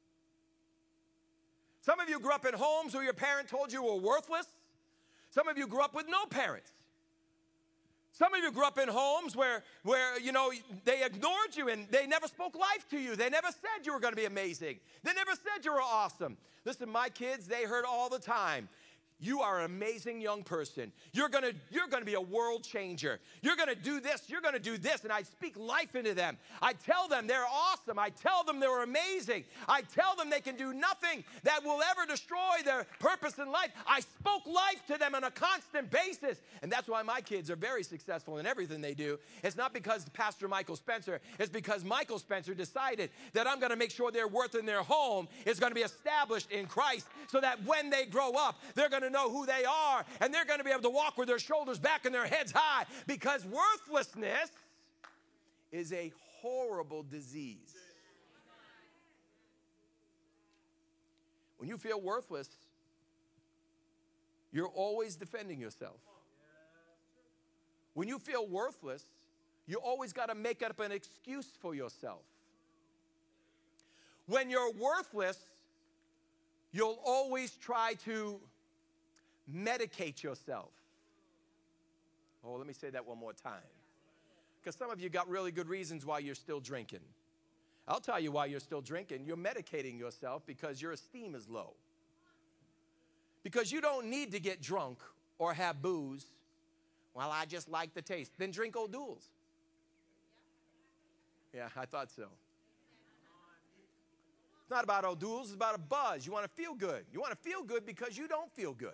Some of you grew up in homes where your parent told you were worthless. Some of you grew up with no parents. Some of you grew up in homes where you know, they ignored you and they never spoke life to you. They never said you were going to be amazing. They never said you were awesome. Listen, my kids, they heard all the time, you are an amazing young person. You're gonna be a world changer. You're gonna do this, you're gonna do this. And I speak life into them. I tell them they're awesome. I tell them they're amazing. I tell them they can do nothing that will ever destroy their purpose in life. I spoke life to them on a constant basis. And that's why my kids are very successful in everything they do. It's not because Pastor Michael Spencer, it's because Michael Spencer decided that I'm gonna make sure their worth in their home is gonna be established in Christ so that when they grow up, they're gonna know who they are, and they're going to be able to walk with their shoulders back and their heads high, because worthlessness is a horrible disease. When you feel worthless, you're always defending yourself. When you feel worthless, you always got to make up an excuse for yourself. When you're worthless, you'll always try to medicate yourself. Oh, let me say that one more time. Because some of you got really good reasons why you're still drinking. I'll tell you why you're still drinking. You're medicating yourself because your esteem is low. Because you don't need to get drunk or have booze. Well, I just like the taste. Then drink O'Doul's. Yeah, I thought so. It's not about O'Doul's, it's about a buzz. You want to feel good. You want to feel good because you don't feel good.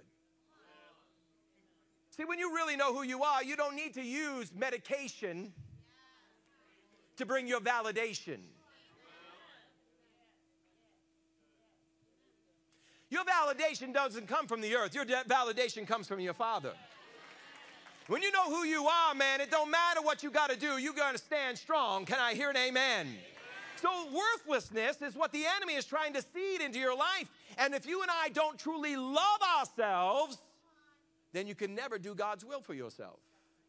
See, when you really know who you are, you don't need to use medication to bring your validation. Your validation doesn't come from the earth. Your validation comes from your Father. When you know who you are, man, it don't matter what you got to do. You're going to stand strong. Can I hear an amen? So worthlessness is what the enemy is trying to seed into your life. And if you and I don't truly love ourselves, then you can never do God's will for yourself.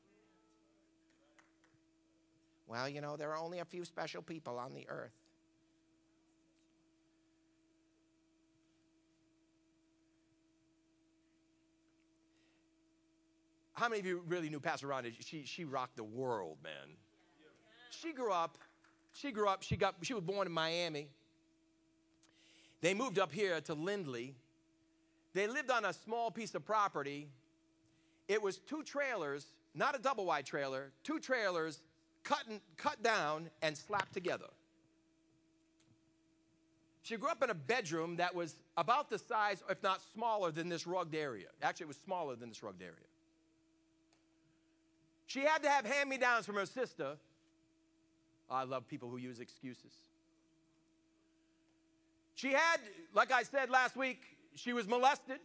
Well, you know, there are only a few special people on the earth. How many of you really knew Pastor Rhonda? She rocked the world, man. She was born in Miami. They moved up here to Lindley. They lived on a small piece of property. It was 2 trailers, not a double wide trailer, 2 trailers cut down and slapped together. She grew up in a bedroom that was about the size, if not smaller, than this rugged area. Actually, it was smaller than this rugged area. She had to have hand-me-downs from her sister. I love people who use excuses. She had, like I said last week, she was molested.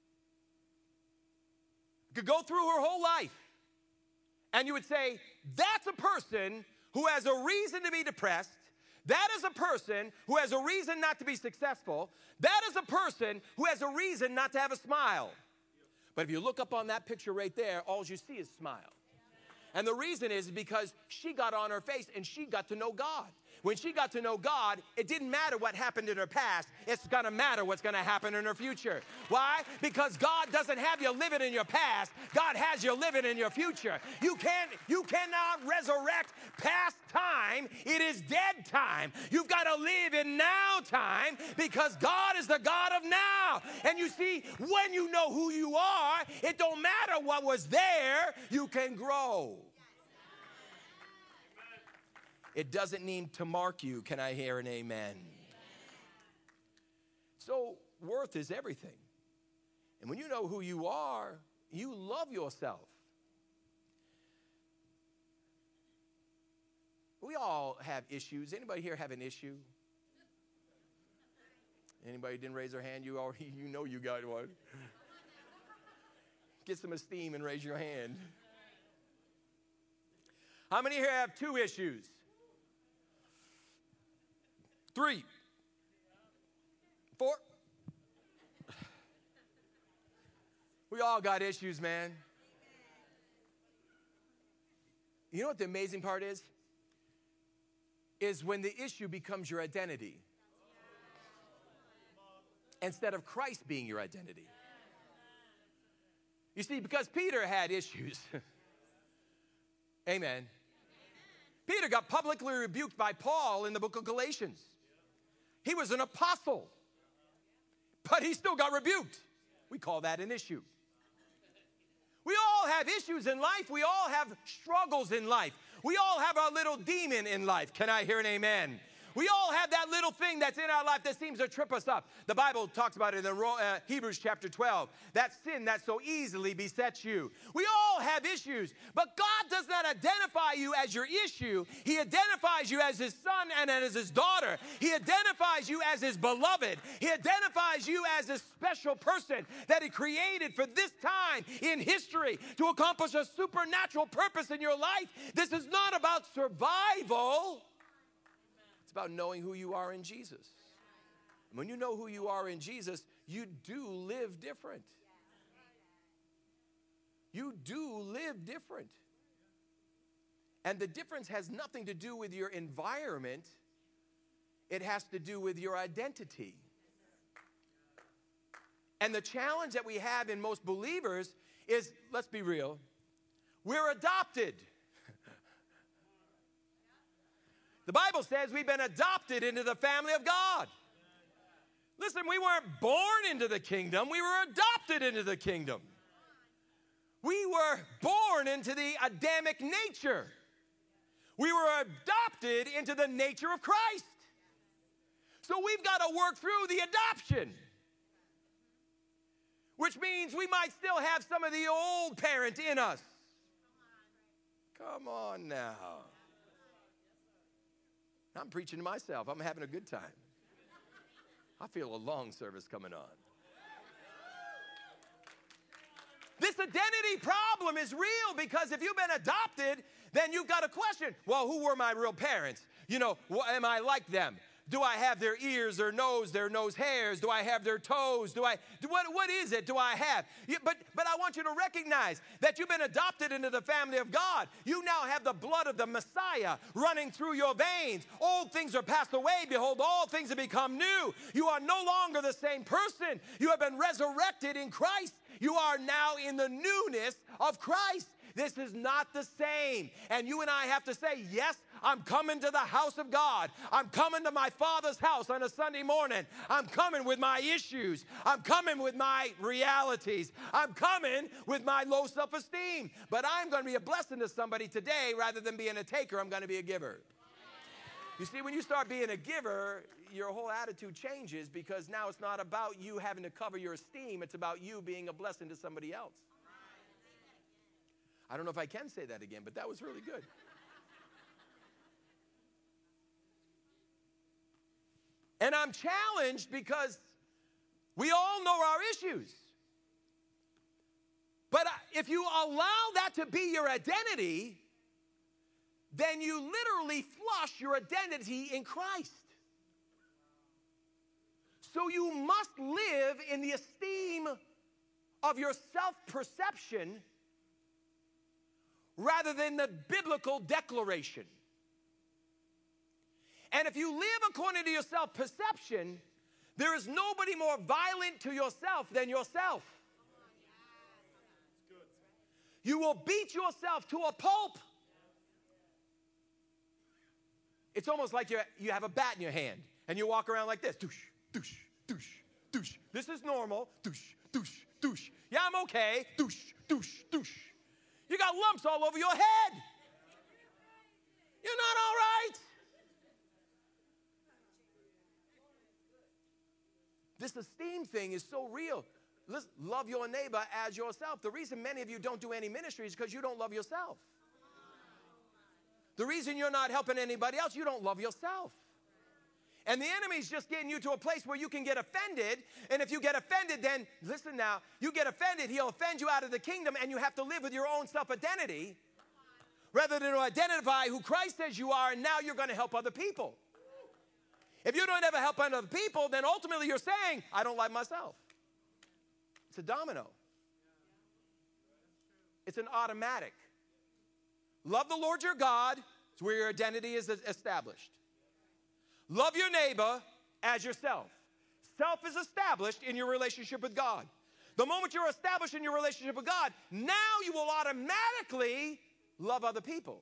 Could go through her whole life, and you would say, that's a person who has a reason to be depressed. That is a person who has a reason not to be successful. That is a person who has a reason not to have a smile. But if you look up on that picture right there, all you see is smile. And the reason is because she got on her face and she got to know God. When she got to know God, it didn't matter what happened in her past. It's going to matter what's going to happen in her future. Why? Because God doesn't have you living in your past. God has you living in your future. You cannot resurrect past time. It is dead time. You've got to live in now time because God is the God of now. And you see, when you know who you are, it don't matter what was there, you can grow. It doesn't need to mark you. Can I hear an amen? So worth is everything. And when you know who you are, you love yourself. We all have issues. Anybody here have an issue? Anybody didn't raise their hand? You know you got one. Get some esteem and raise your hand. How many here have 2 issues? 3, 4. We all got issues, man. You know what the amazing part is? Is when the issue becomes your identity instead of Christ being your identity. You see, because Peter had issues. Amen. Peter got publicly rebuked by Paul in the book of Galatians. He was an apostle, but he still got rebuked. We call that an issue. We all have issues in life. We all have struggles in life. We all have our little demon in life. Can I hear an amen? We all have that little thing that's in our life that seems to trip us up. The Bible talks about it in Hebrews chapter 12. That sin that so easily besets you. We all have issues, but God does not identify you as your issue. He identifies you as his son and as his daughter. He identifies you as his beloved. He identifies you as a special person that he created for this time in history to accomplish a supernatural purpose in your life. This is not about survival. It's about knowing who you are in Jesus. And when you know who you are in Jesus, you do live different. You do live different. And the difference has nothing to do with your environment. It has to do with your identity. And the challenge that we have in most believers is, let's be real, we're adopted. The Bible says we've been adopted into the family of God. Listen, we weren't born into the kingdom. We were adopted into the kingdom. We were born into the Adamic nature. We were adopted into the nature of Christ. So we've got to work through the adoption, which means we might still have some of the old parent in us. Come on now. I'm preaching to myself. I'm having a good time. I feel a long service coming on. This identity problem is real because if you've been adopted, then you've got a question. Well, who were my real parents? You know, am I like them? Do I have their ears, their nose hairs? Do I have their toes? What is it do I have? But I want you to recognize that you've been adopted into the family of God. You now have the blood of the Messiah running through your veins. Old things are passed away. Behold, all things have become new. You are no longer the same person. You have been resurrected in Christ. You are now in the newness of Christ. This is not the same. And you and I have to say, yes, I'm coming to the house of God. I'm coming to my Father's house on a Sunday morning. I'm coming with my issues. I'm coming with my realities. I'm coming with my low self-esteem. But I'm going to be a blessing to somebody today rather than being a taker. I'm going to be a giver. You see, when you start being a giver, your whole attitude changes because now it's not about you having to cover your esteem. It's about you being a blessing to somebody else. I don't know if I can say that again, but that was really good. And I'm challenged because we all know our issues. But if you allow that to be your identity, then you literally flush your identity in Christ. So you must live in the esteem of your self-perception rather than the biblical declaration. And if you live according to your self-perception, there is nobody more violent to yourself than yourself. You will beat yourself to a pulp. It's almost like you have a bat in your hand and you walk around like this. Douche, douche, douche, douche. This is normal. Douche, douche, douche. Yeah, I'm okay. Douche, douche, douche. You got lumps all over your head. You're not all right. This esteem thing is so real. Listen, love your neighbor as yourself. The reason many of you don't do any ministry is because you don't love yourself. The reason you're not helping anybody else, you don't love yourself. And the enemy's just getting you to a place where you can get offended. And if you get offended, then, listen now, you get offended, he'll offend you out of the kingdom, and you have to live with your own self-identity rather than to identify who Christ says you are, and now you're going to help other people. If you don't ever help other people, then ultimately you're saying, I don't like myself. It's a domino. It's an automatic. Love the Lord your God. It's where your identity is established. Love your neighbor as yourself. Self is established in your relationship with God. The moment you're established in your relationship with God, now you will automatically love other people.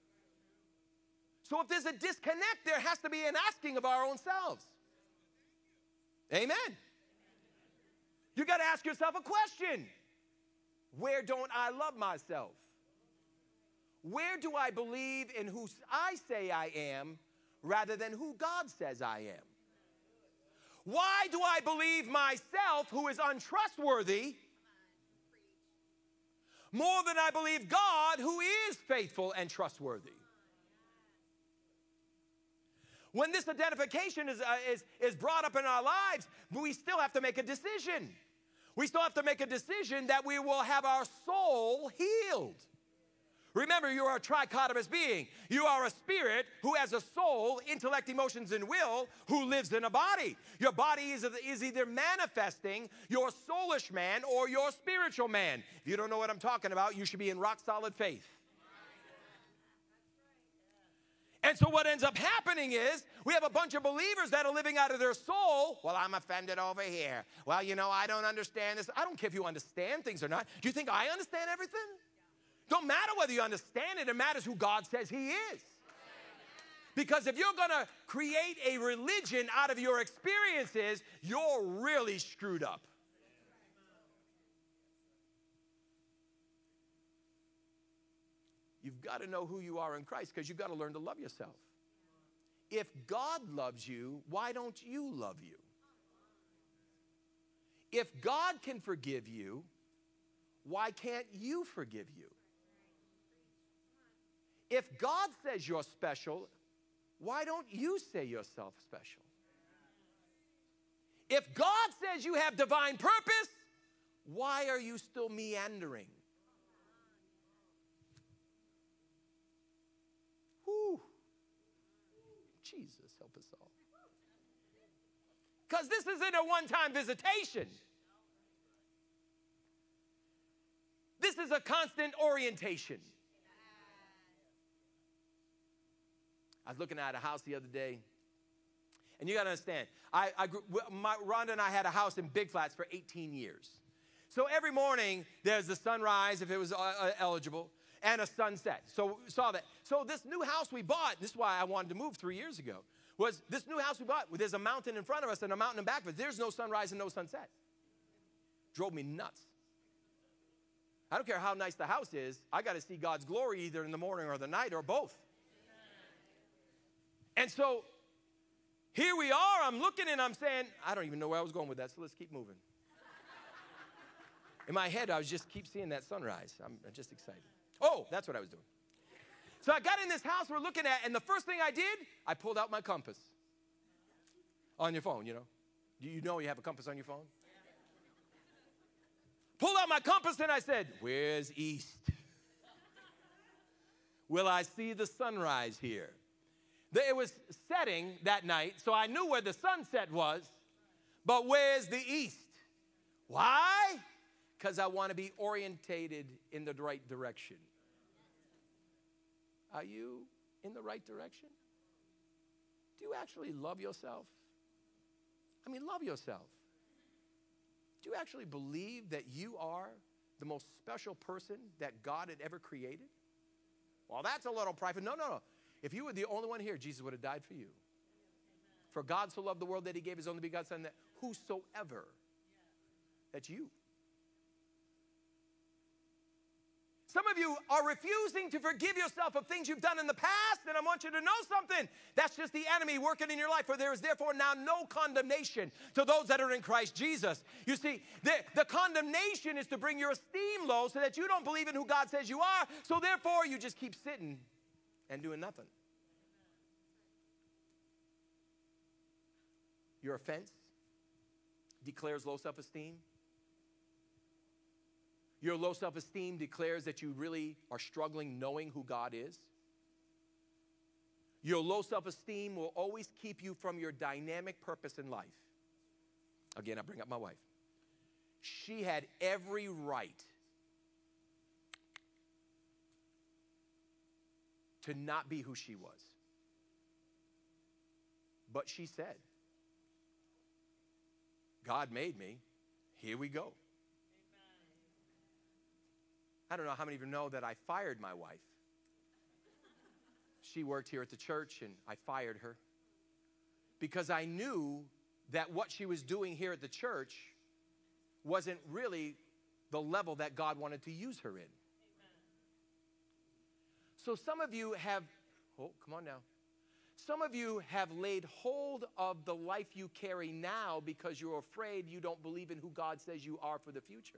So if there's a disconnect, there has to be an asking of our own selves. Amen. You got to ask yourself a question. Where don't I love myself? Where do I believe in who I say I am rather than who God says I am? Why do I believe myself, who is untrustworthy, more than I believe God, who is faithful and trustworthy? When this identification is brought up in our lives, we still have to make a decision. We still have to make a decision that we will have our soul healed. Remember, you are a trichotomous being. You are a spirit who has a soul, intellect, emotions, and will, who lives in a body. Your body is either manifesting your soulish man or your spiritual man. If you don't know what I'm talking about, you should be in rock solid faith. And so what ends up happening is we have a bunch of believers that are living out of their soul. Well, I'm offended over here. Well, you know, I don't understand this. I don't care if you understand things or not. Do you think I understand everything? Don't matter whether you understand it. It matters who God says he is. Because if you're going to create a religion out of your experiences, you're really screwed up. You've got to know who you are in Christ because you've got to learn to love yourself. If God loves you, why don't you love you? If God can forgive you, why can't you forgive you? If God says you're special, why don't you say yourself special? If God says you have divine purpose, why are you still meandering? Whew. Jesus, help us all. Because this isn't a one-time visitation. This is a constant orientation. I was looking at a house the other day, and you got to understand, Rhonda and I had a house in Big Flats for 18 years. So every morning, there's the sunrise, if it was eligible, and a sunset. So we saw that. So this new house we bought, this is why I wanted to move 3 years ago, was this new house we bought, there's a mountain in front of us and a mountain in back of us. There's no sunrise and no sunset. Drove me nuts. I don't care how nice the house is. I got to see God's glory either in the morning or the night or both. And so here we are. I'm looking and I'm saying, I don't even know where I was going with that, so let's keep moving. In my head, I was just keep seeing that sunrise. I'm just excited. Oh, that's what I was doing. So I got in this house we're looking at, and the first thing I did, I pulled out my compass. On your phone, you know. You know you have a compass on your phone? Pulled out my compass and I said, where's east? Will I see the sunrise here? It was setting that night, so I knew where the sunset was, but where's the east? Why? Because I want to be orientated in the right direction. Are you in the right direction? Do you actually love yourself? I mean, love yourself. Do you actually believe that you are the most special person that God had ever created? Well, that's a little private. No. If you were the only one here, Jesus would have died for you. For God so loved the world that he gave his only begotten Son, that whosoever, that's you. Some of you are refusing to forgive yourself of things you've done in the past, and I want you to know something. That's just the enemy working in your life, for there is therefore now no condemnation to those that are in Christ Jesus. You see, the condemnation is to bring your esteem low so that you don't believe in who God says you are, so therefore you just keep sitting and doing nothing. Your offense declares low self-esteem. Your low self-esteem declares that you really are struggling knowing who God is. Your low self-esteem will always keep you from your dynamic purpose in life. Again, I bring up my wife. She had every right to not be who she was. But she said, God made me. Here we go. I don't know how many of you know that I fired my wife. She worked here at the church, and I fired her because I knew that what she was doing here at the church wasn't really the level that God wanted to use her in. So some of you have, come on now. Some of you have laid hold of the life you carry now because you're afraid you don't believe in who God says you are for the future.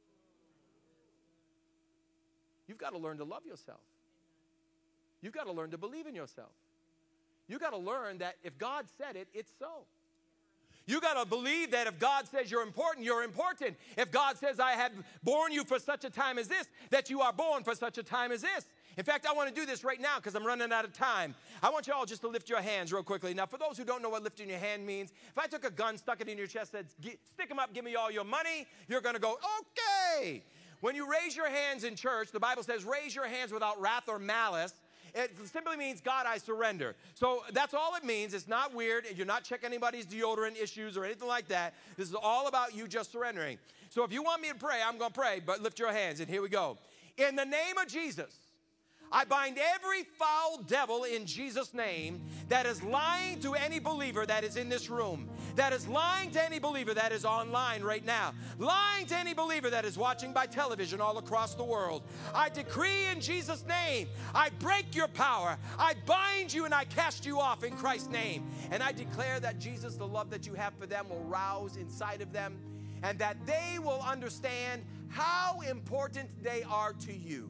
You've got to learn to love yourself. You've got to learn to believe in yourself. You've got to learn that if God said it, it's so. You got to believe that if God says you're important, you're important. If God says I have born you for such a time as this, that you are born for such a time as this. In fact, I want to do this right now because I'm running out of time. I want you all just to lift your hands real quickly. Now, for those who don't know what lifting your hand means, if I took a gun, stuck it in your chest, said, stick them up, give me all your money, you're going to go, okay. When you raise your hands in church, the Bible says raise your hands without wrath or malice. It simply means, God, I surrender. So that's all it means. It's not weird. You're not checking anybody's deodorant issues or anything like that. This is all about you just surrendering. So if you want me to pray, I'm going to pray, but lift your hands, and here we go. In the name of Jesus, I bind every foul devil in Jesus' name that is lying to any believer that is in this room, that is lying to any believer that is online right now, lying to any believer that is watching by television all across the world. I decree in Jesus' name, I break your power, I bind you and I cast you off in Christ's name. And I declare that Jesus, the love that you have for them will rouse inside of them, and that they will understand how important they are to you.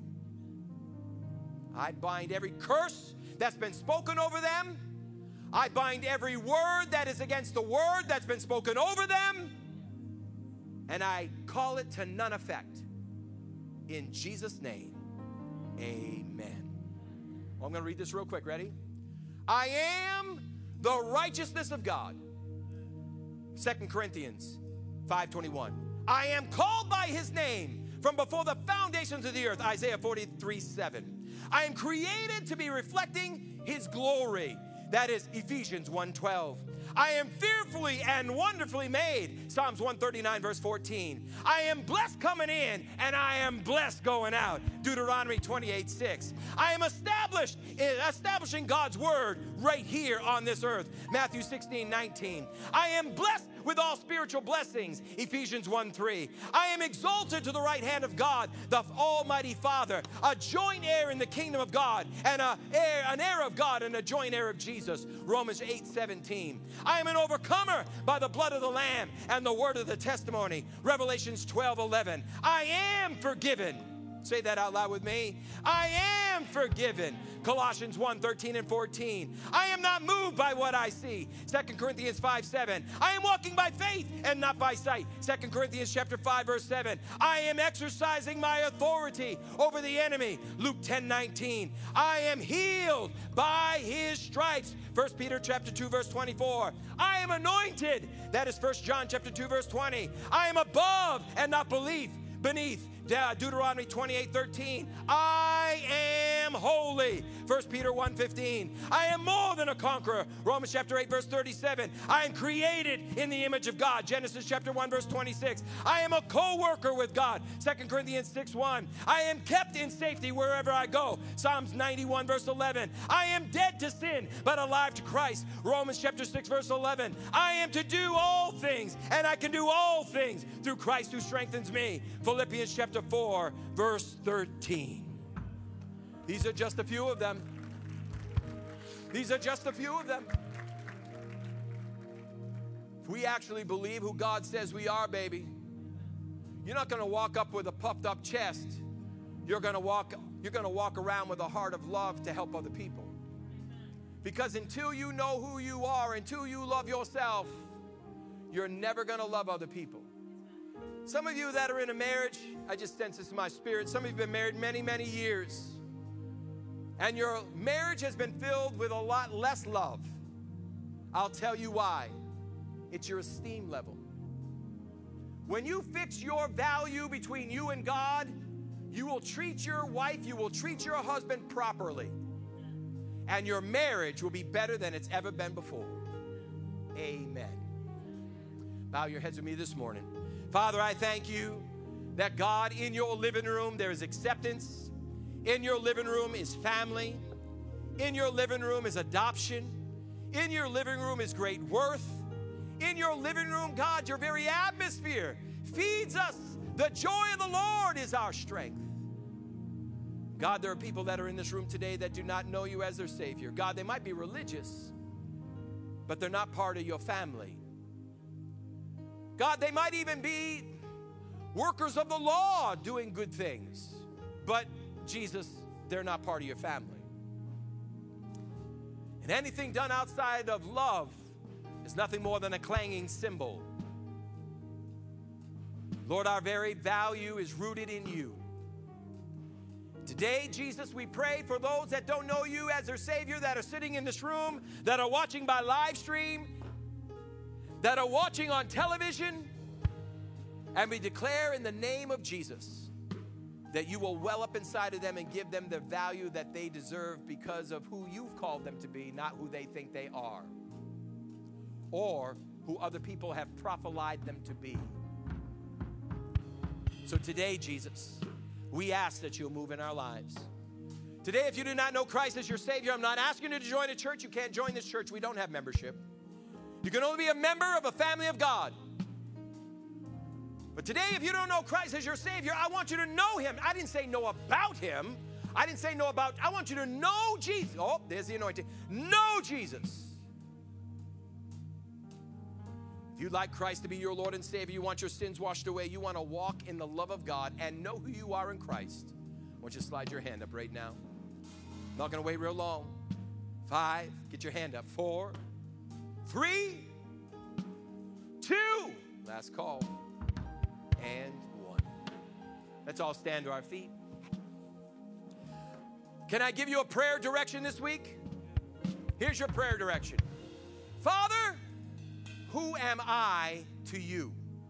I bind every curse that's been spoken over them. I bind every word that is against the word that's been spoken over them. And I call it to none effect. In Jesus' name, amen. Well, I'm going to read this real quick. Ready? I am the righteousness of God. 2 Corinthians 5:21. I am called by his name from before the foundations of the earth. Isaiah 43:7. I am created to be reflecting his glory. That is Ephesians 1:12. I am fearfully and wonderfully made. Psalms 139 verse 14. I am blessed coming in and I am blessed going out. Deuteronomy 28:6. I am establishing God's word right here on this earth. Matthew 16:19. I am blessed with all spiritual blessings. Ephesians 1:3. I am exalted to the right hand of God, the Almighty Father, a joint heir in the kingdom of God, and an heir of God and a joint heir of Jesus. Romans 8:17. I am an overcomer by the blood of the Lamb and the word of the testimony. Revelations 12:11. I am forgiven. Say that out loud with me. I am forgiven. Colossians 1:13 and 14. I am not moved by what I see. 2 Corinthians 5:7. I am walking by faith and not by sight. 2 Corinthians chapter 5 verse 7. I am exercising my authority over the enemy. Luke 10:19. I am healed by his stripes. 1 Peter chapter 2 verse 24. I am anointed. That is 1 John chapter 2 verse 20. I am above and not beneath. Deuteronomy 28:13. I am holy. 1 Peter 1:15. I am more than a conqueror. Romans chapter 8 verse 37. I am created in the image of God. Genesis chapter 1 verse 26. I am a co-worker with God. 2 Corinthians 6:1. I am kept in safety wherever I go. Psalms 91 verse 11. I am dead to sin but alive to Christ. Romans chapter 6 verse 11. I am to do all things and I can do all things through Christ who strengthens me. Philippians chapter 4 verse 13. These are just a few of them. These are just a few of them. If we actually believe who God says we are, baby, you're not going to walk up with a puffed up chest. You're going to walk around with a heart of love to help other people. Because until you know who you are, until you love yourself, you're never going to love other people. Some of you that are in a marriage, I just sense this in my spirit. Some of you have been married many, many years. And your marriage has been filled with a lot less love. I'll tell you why. It's your esteem level. When you fix your value between you and God, you will treat your wife, you will treat your husband properly. And your marriage will be better than it's ever been before. Amen. Bow your heads with me this morning. Father, I thank you that God, in your living room, there is acceptance. In your living room is family. In your living room is adoption. In your living room is great worth. In your living room, God, your very atmosphere feeds us. The joy of the Lord is our strength. God, there are people that are in this room today that do not know you as their Savior. God, they might be religious, but they're not part of your family. God, they might even be workers of the law doing good things, but Jesus, they're not part of your family. And anything done outside of love is nothing more than a clanging cymbal. Lord, our very value is rooted in you. Today, Jesus, we pray for those that don't know you as their Savior, that are sitting in this room, that are watching by live stream, that are watching on television, and we declare in the name of Jesus that you will well up inside of them and give them the value that they deserve because of who you've called them to be, not who they think they are or who other people have prophesied them to be. So today, Jesus, we ask that you'll move in our lives. Today, if you do not know Christ as your Savior, I'm not asking you to join a church. You can't join this church. We don't have membership. You can only be a member of a family of God. But today, if you don't know Christ as your Savior, I want you to know him. I didn't say know about him. I didn't say know about, I want you to know Jesus. Oh, there's the anointing. Know Jesus. If you'd like Christ to be your Lord and Savior, you want your sins washed away, you want to walk in the love of God and know who you are in Christ, I want you to slide your hand up right now. I'm not going to wait real long. 5, get your hand up. 4, 3, 2, last call, and 1. Let's all stand to our feet. Can I give you a prayer direction this week? Here's your prayer direction. Father, who am I to you?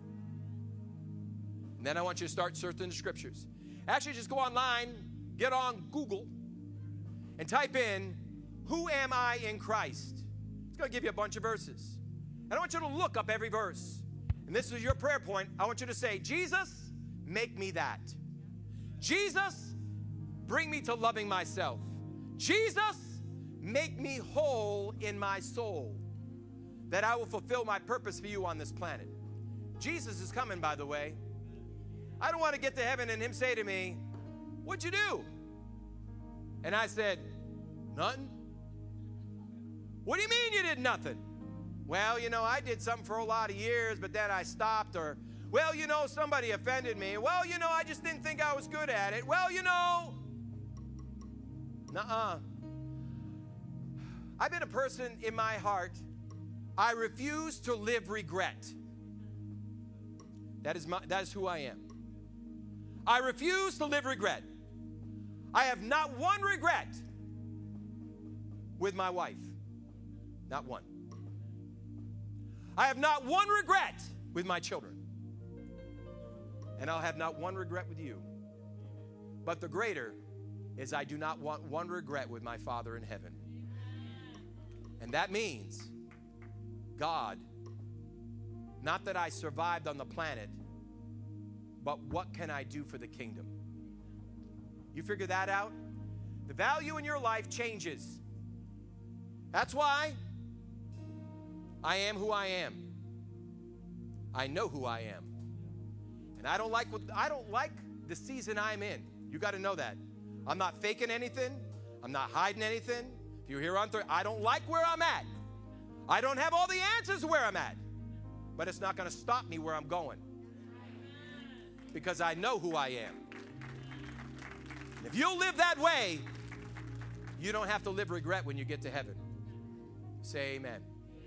And then I want you to start searching the scriptures. Actually, just go online, get on Google, and type in, who am I in Christ? It's going to give you a bunch of verses. And I want you to look up every verse. And this is your prayer point. I want you to say, Jesus, make me that. Jesus, bring me to loving myself. Jesus, make me whole in my soul, that I will fulfill my purpose for you on this planet. Jesus is coming, by the way. I don't want to get to heaven and him say to me, what'd you do? And I said, nothing. What do you mean you did nothing? Well, you know, I did something for a lot of years, but then I stopped. Or, well, you know, somebody offended me. Well, you know, I just didn't think I was good at it. Well, you know. Nuh-uh. I've been a person in my heart, I refuse to live regret. That is who I am. I refuse to live regret. I have not one regret with my wife. Not one. I have not one regret with my children. And I'll have not one regret with you. But the greater is I do not want one regret with my Father in heaven. And that means, God, not that I survived on the planet, but what can I do for the kingdom? You figure that out? The value in your life changes. That's why I am who I am. I know who I am. And I don't like the season I'm in. You got to know that. I'm not faking anything. I'm not hiding anything. If you're here on Thursday, I don't like where I'm at. I don't have all the answers where I'm at. But it's not going to stop me where I'm going. Because I know who I am. And if you'll live that way, you don't have to live regret when you get to heaven. Say amen.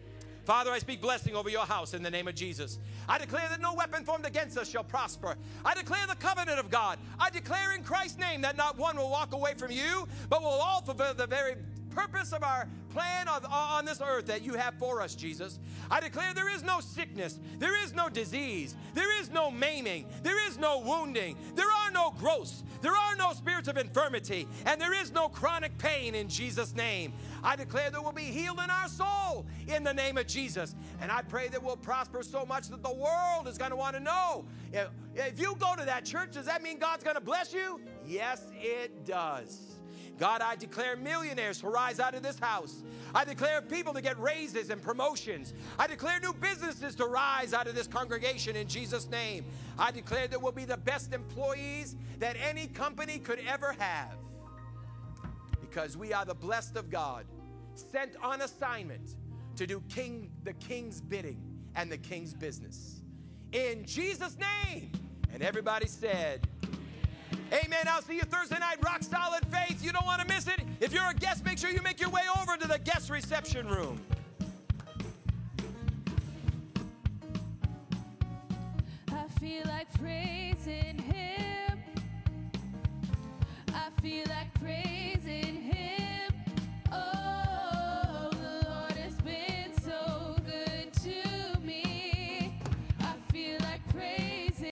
Father, I speak blessing over your house in the name of Jesus. I declare that no weapon formed against us shall prosper. I declare the covenant of God. I declare in Christ's name that not one will walk away from you, but will all fulfill the very purpose of our plan on this earth that you have for us, Jesus. I declare there is no sickness, there is no disease, there is no maiming, there is no wounding, there are no growths, there are no spirits of infirmity, and there is no chronic pain in Jesus' name. I declare that we'll be healed in our soul in the name of Jesus. And I pray that we'll prosper so much that the world is going to want to know. If you go to that church, does that mean God's going to bless you? Yes, it does. God, I declare millionaires to rise out of this house. I declare people to get raises and promotions. I declare new businesses to rise out of this congregation in Jesus' name. I declare that we'll be the best employees that any company could ever have, because we are the blessed of God, sent on assignment to do the king's bidding and the king's business. In Jesus' name. And everybody said, amen. I'll see you Thursday night, Rock Solid Faith. You don't want to miss it. If you're a guest, make sure you make your way over to the guest reception room. I feel like praising him. I feel like praising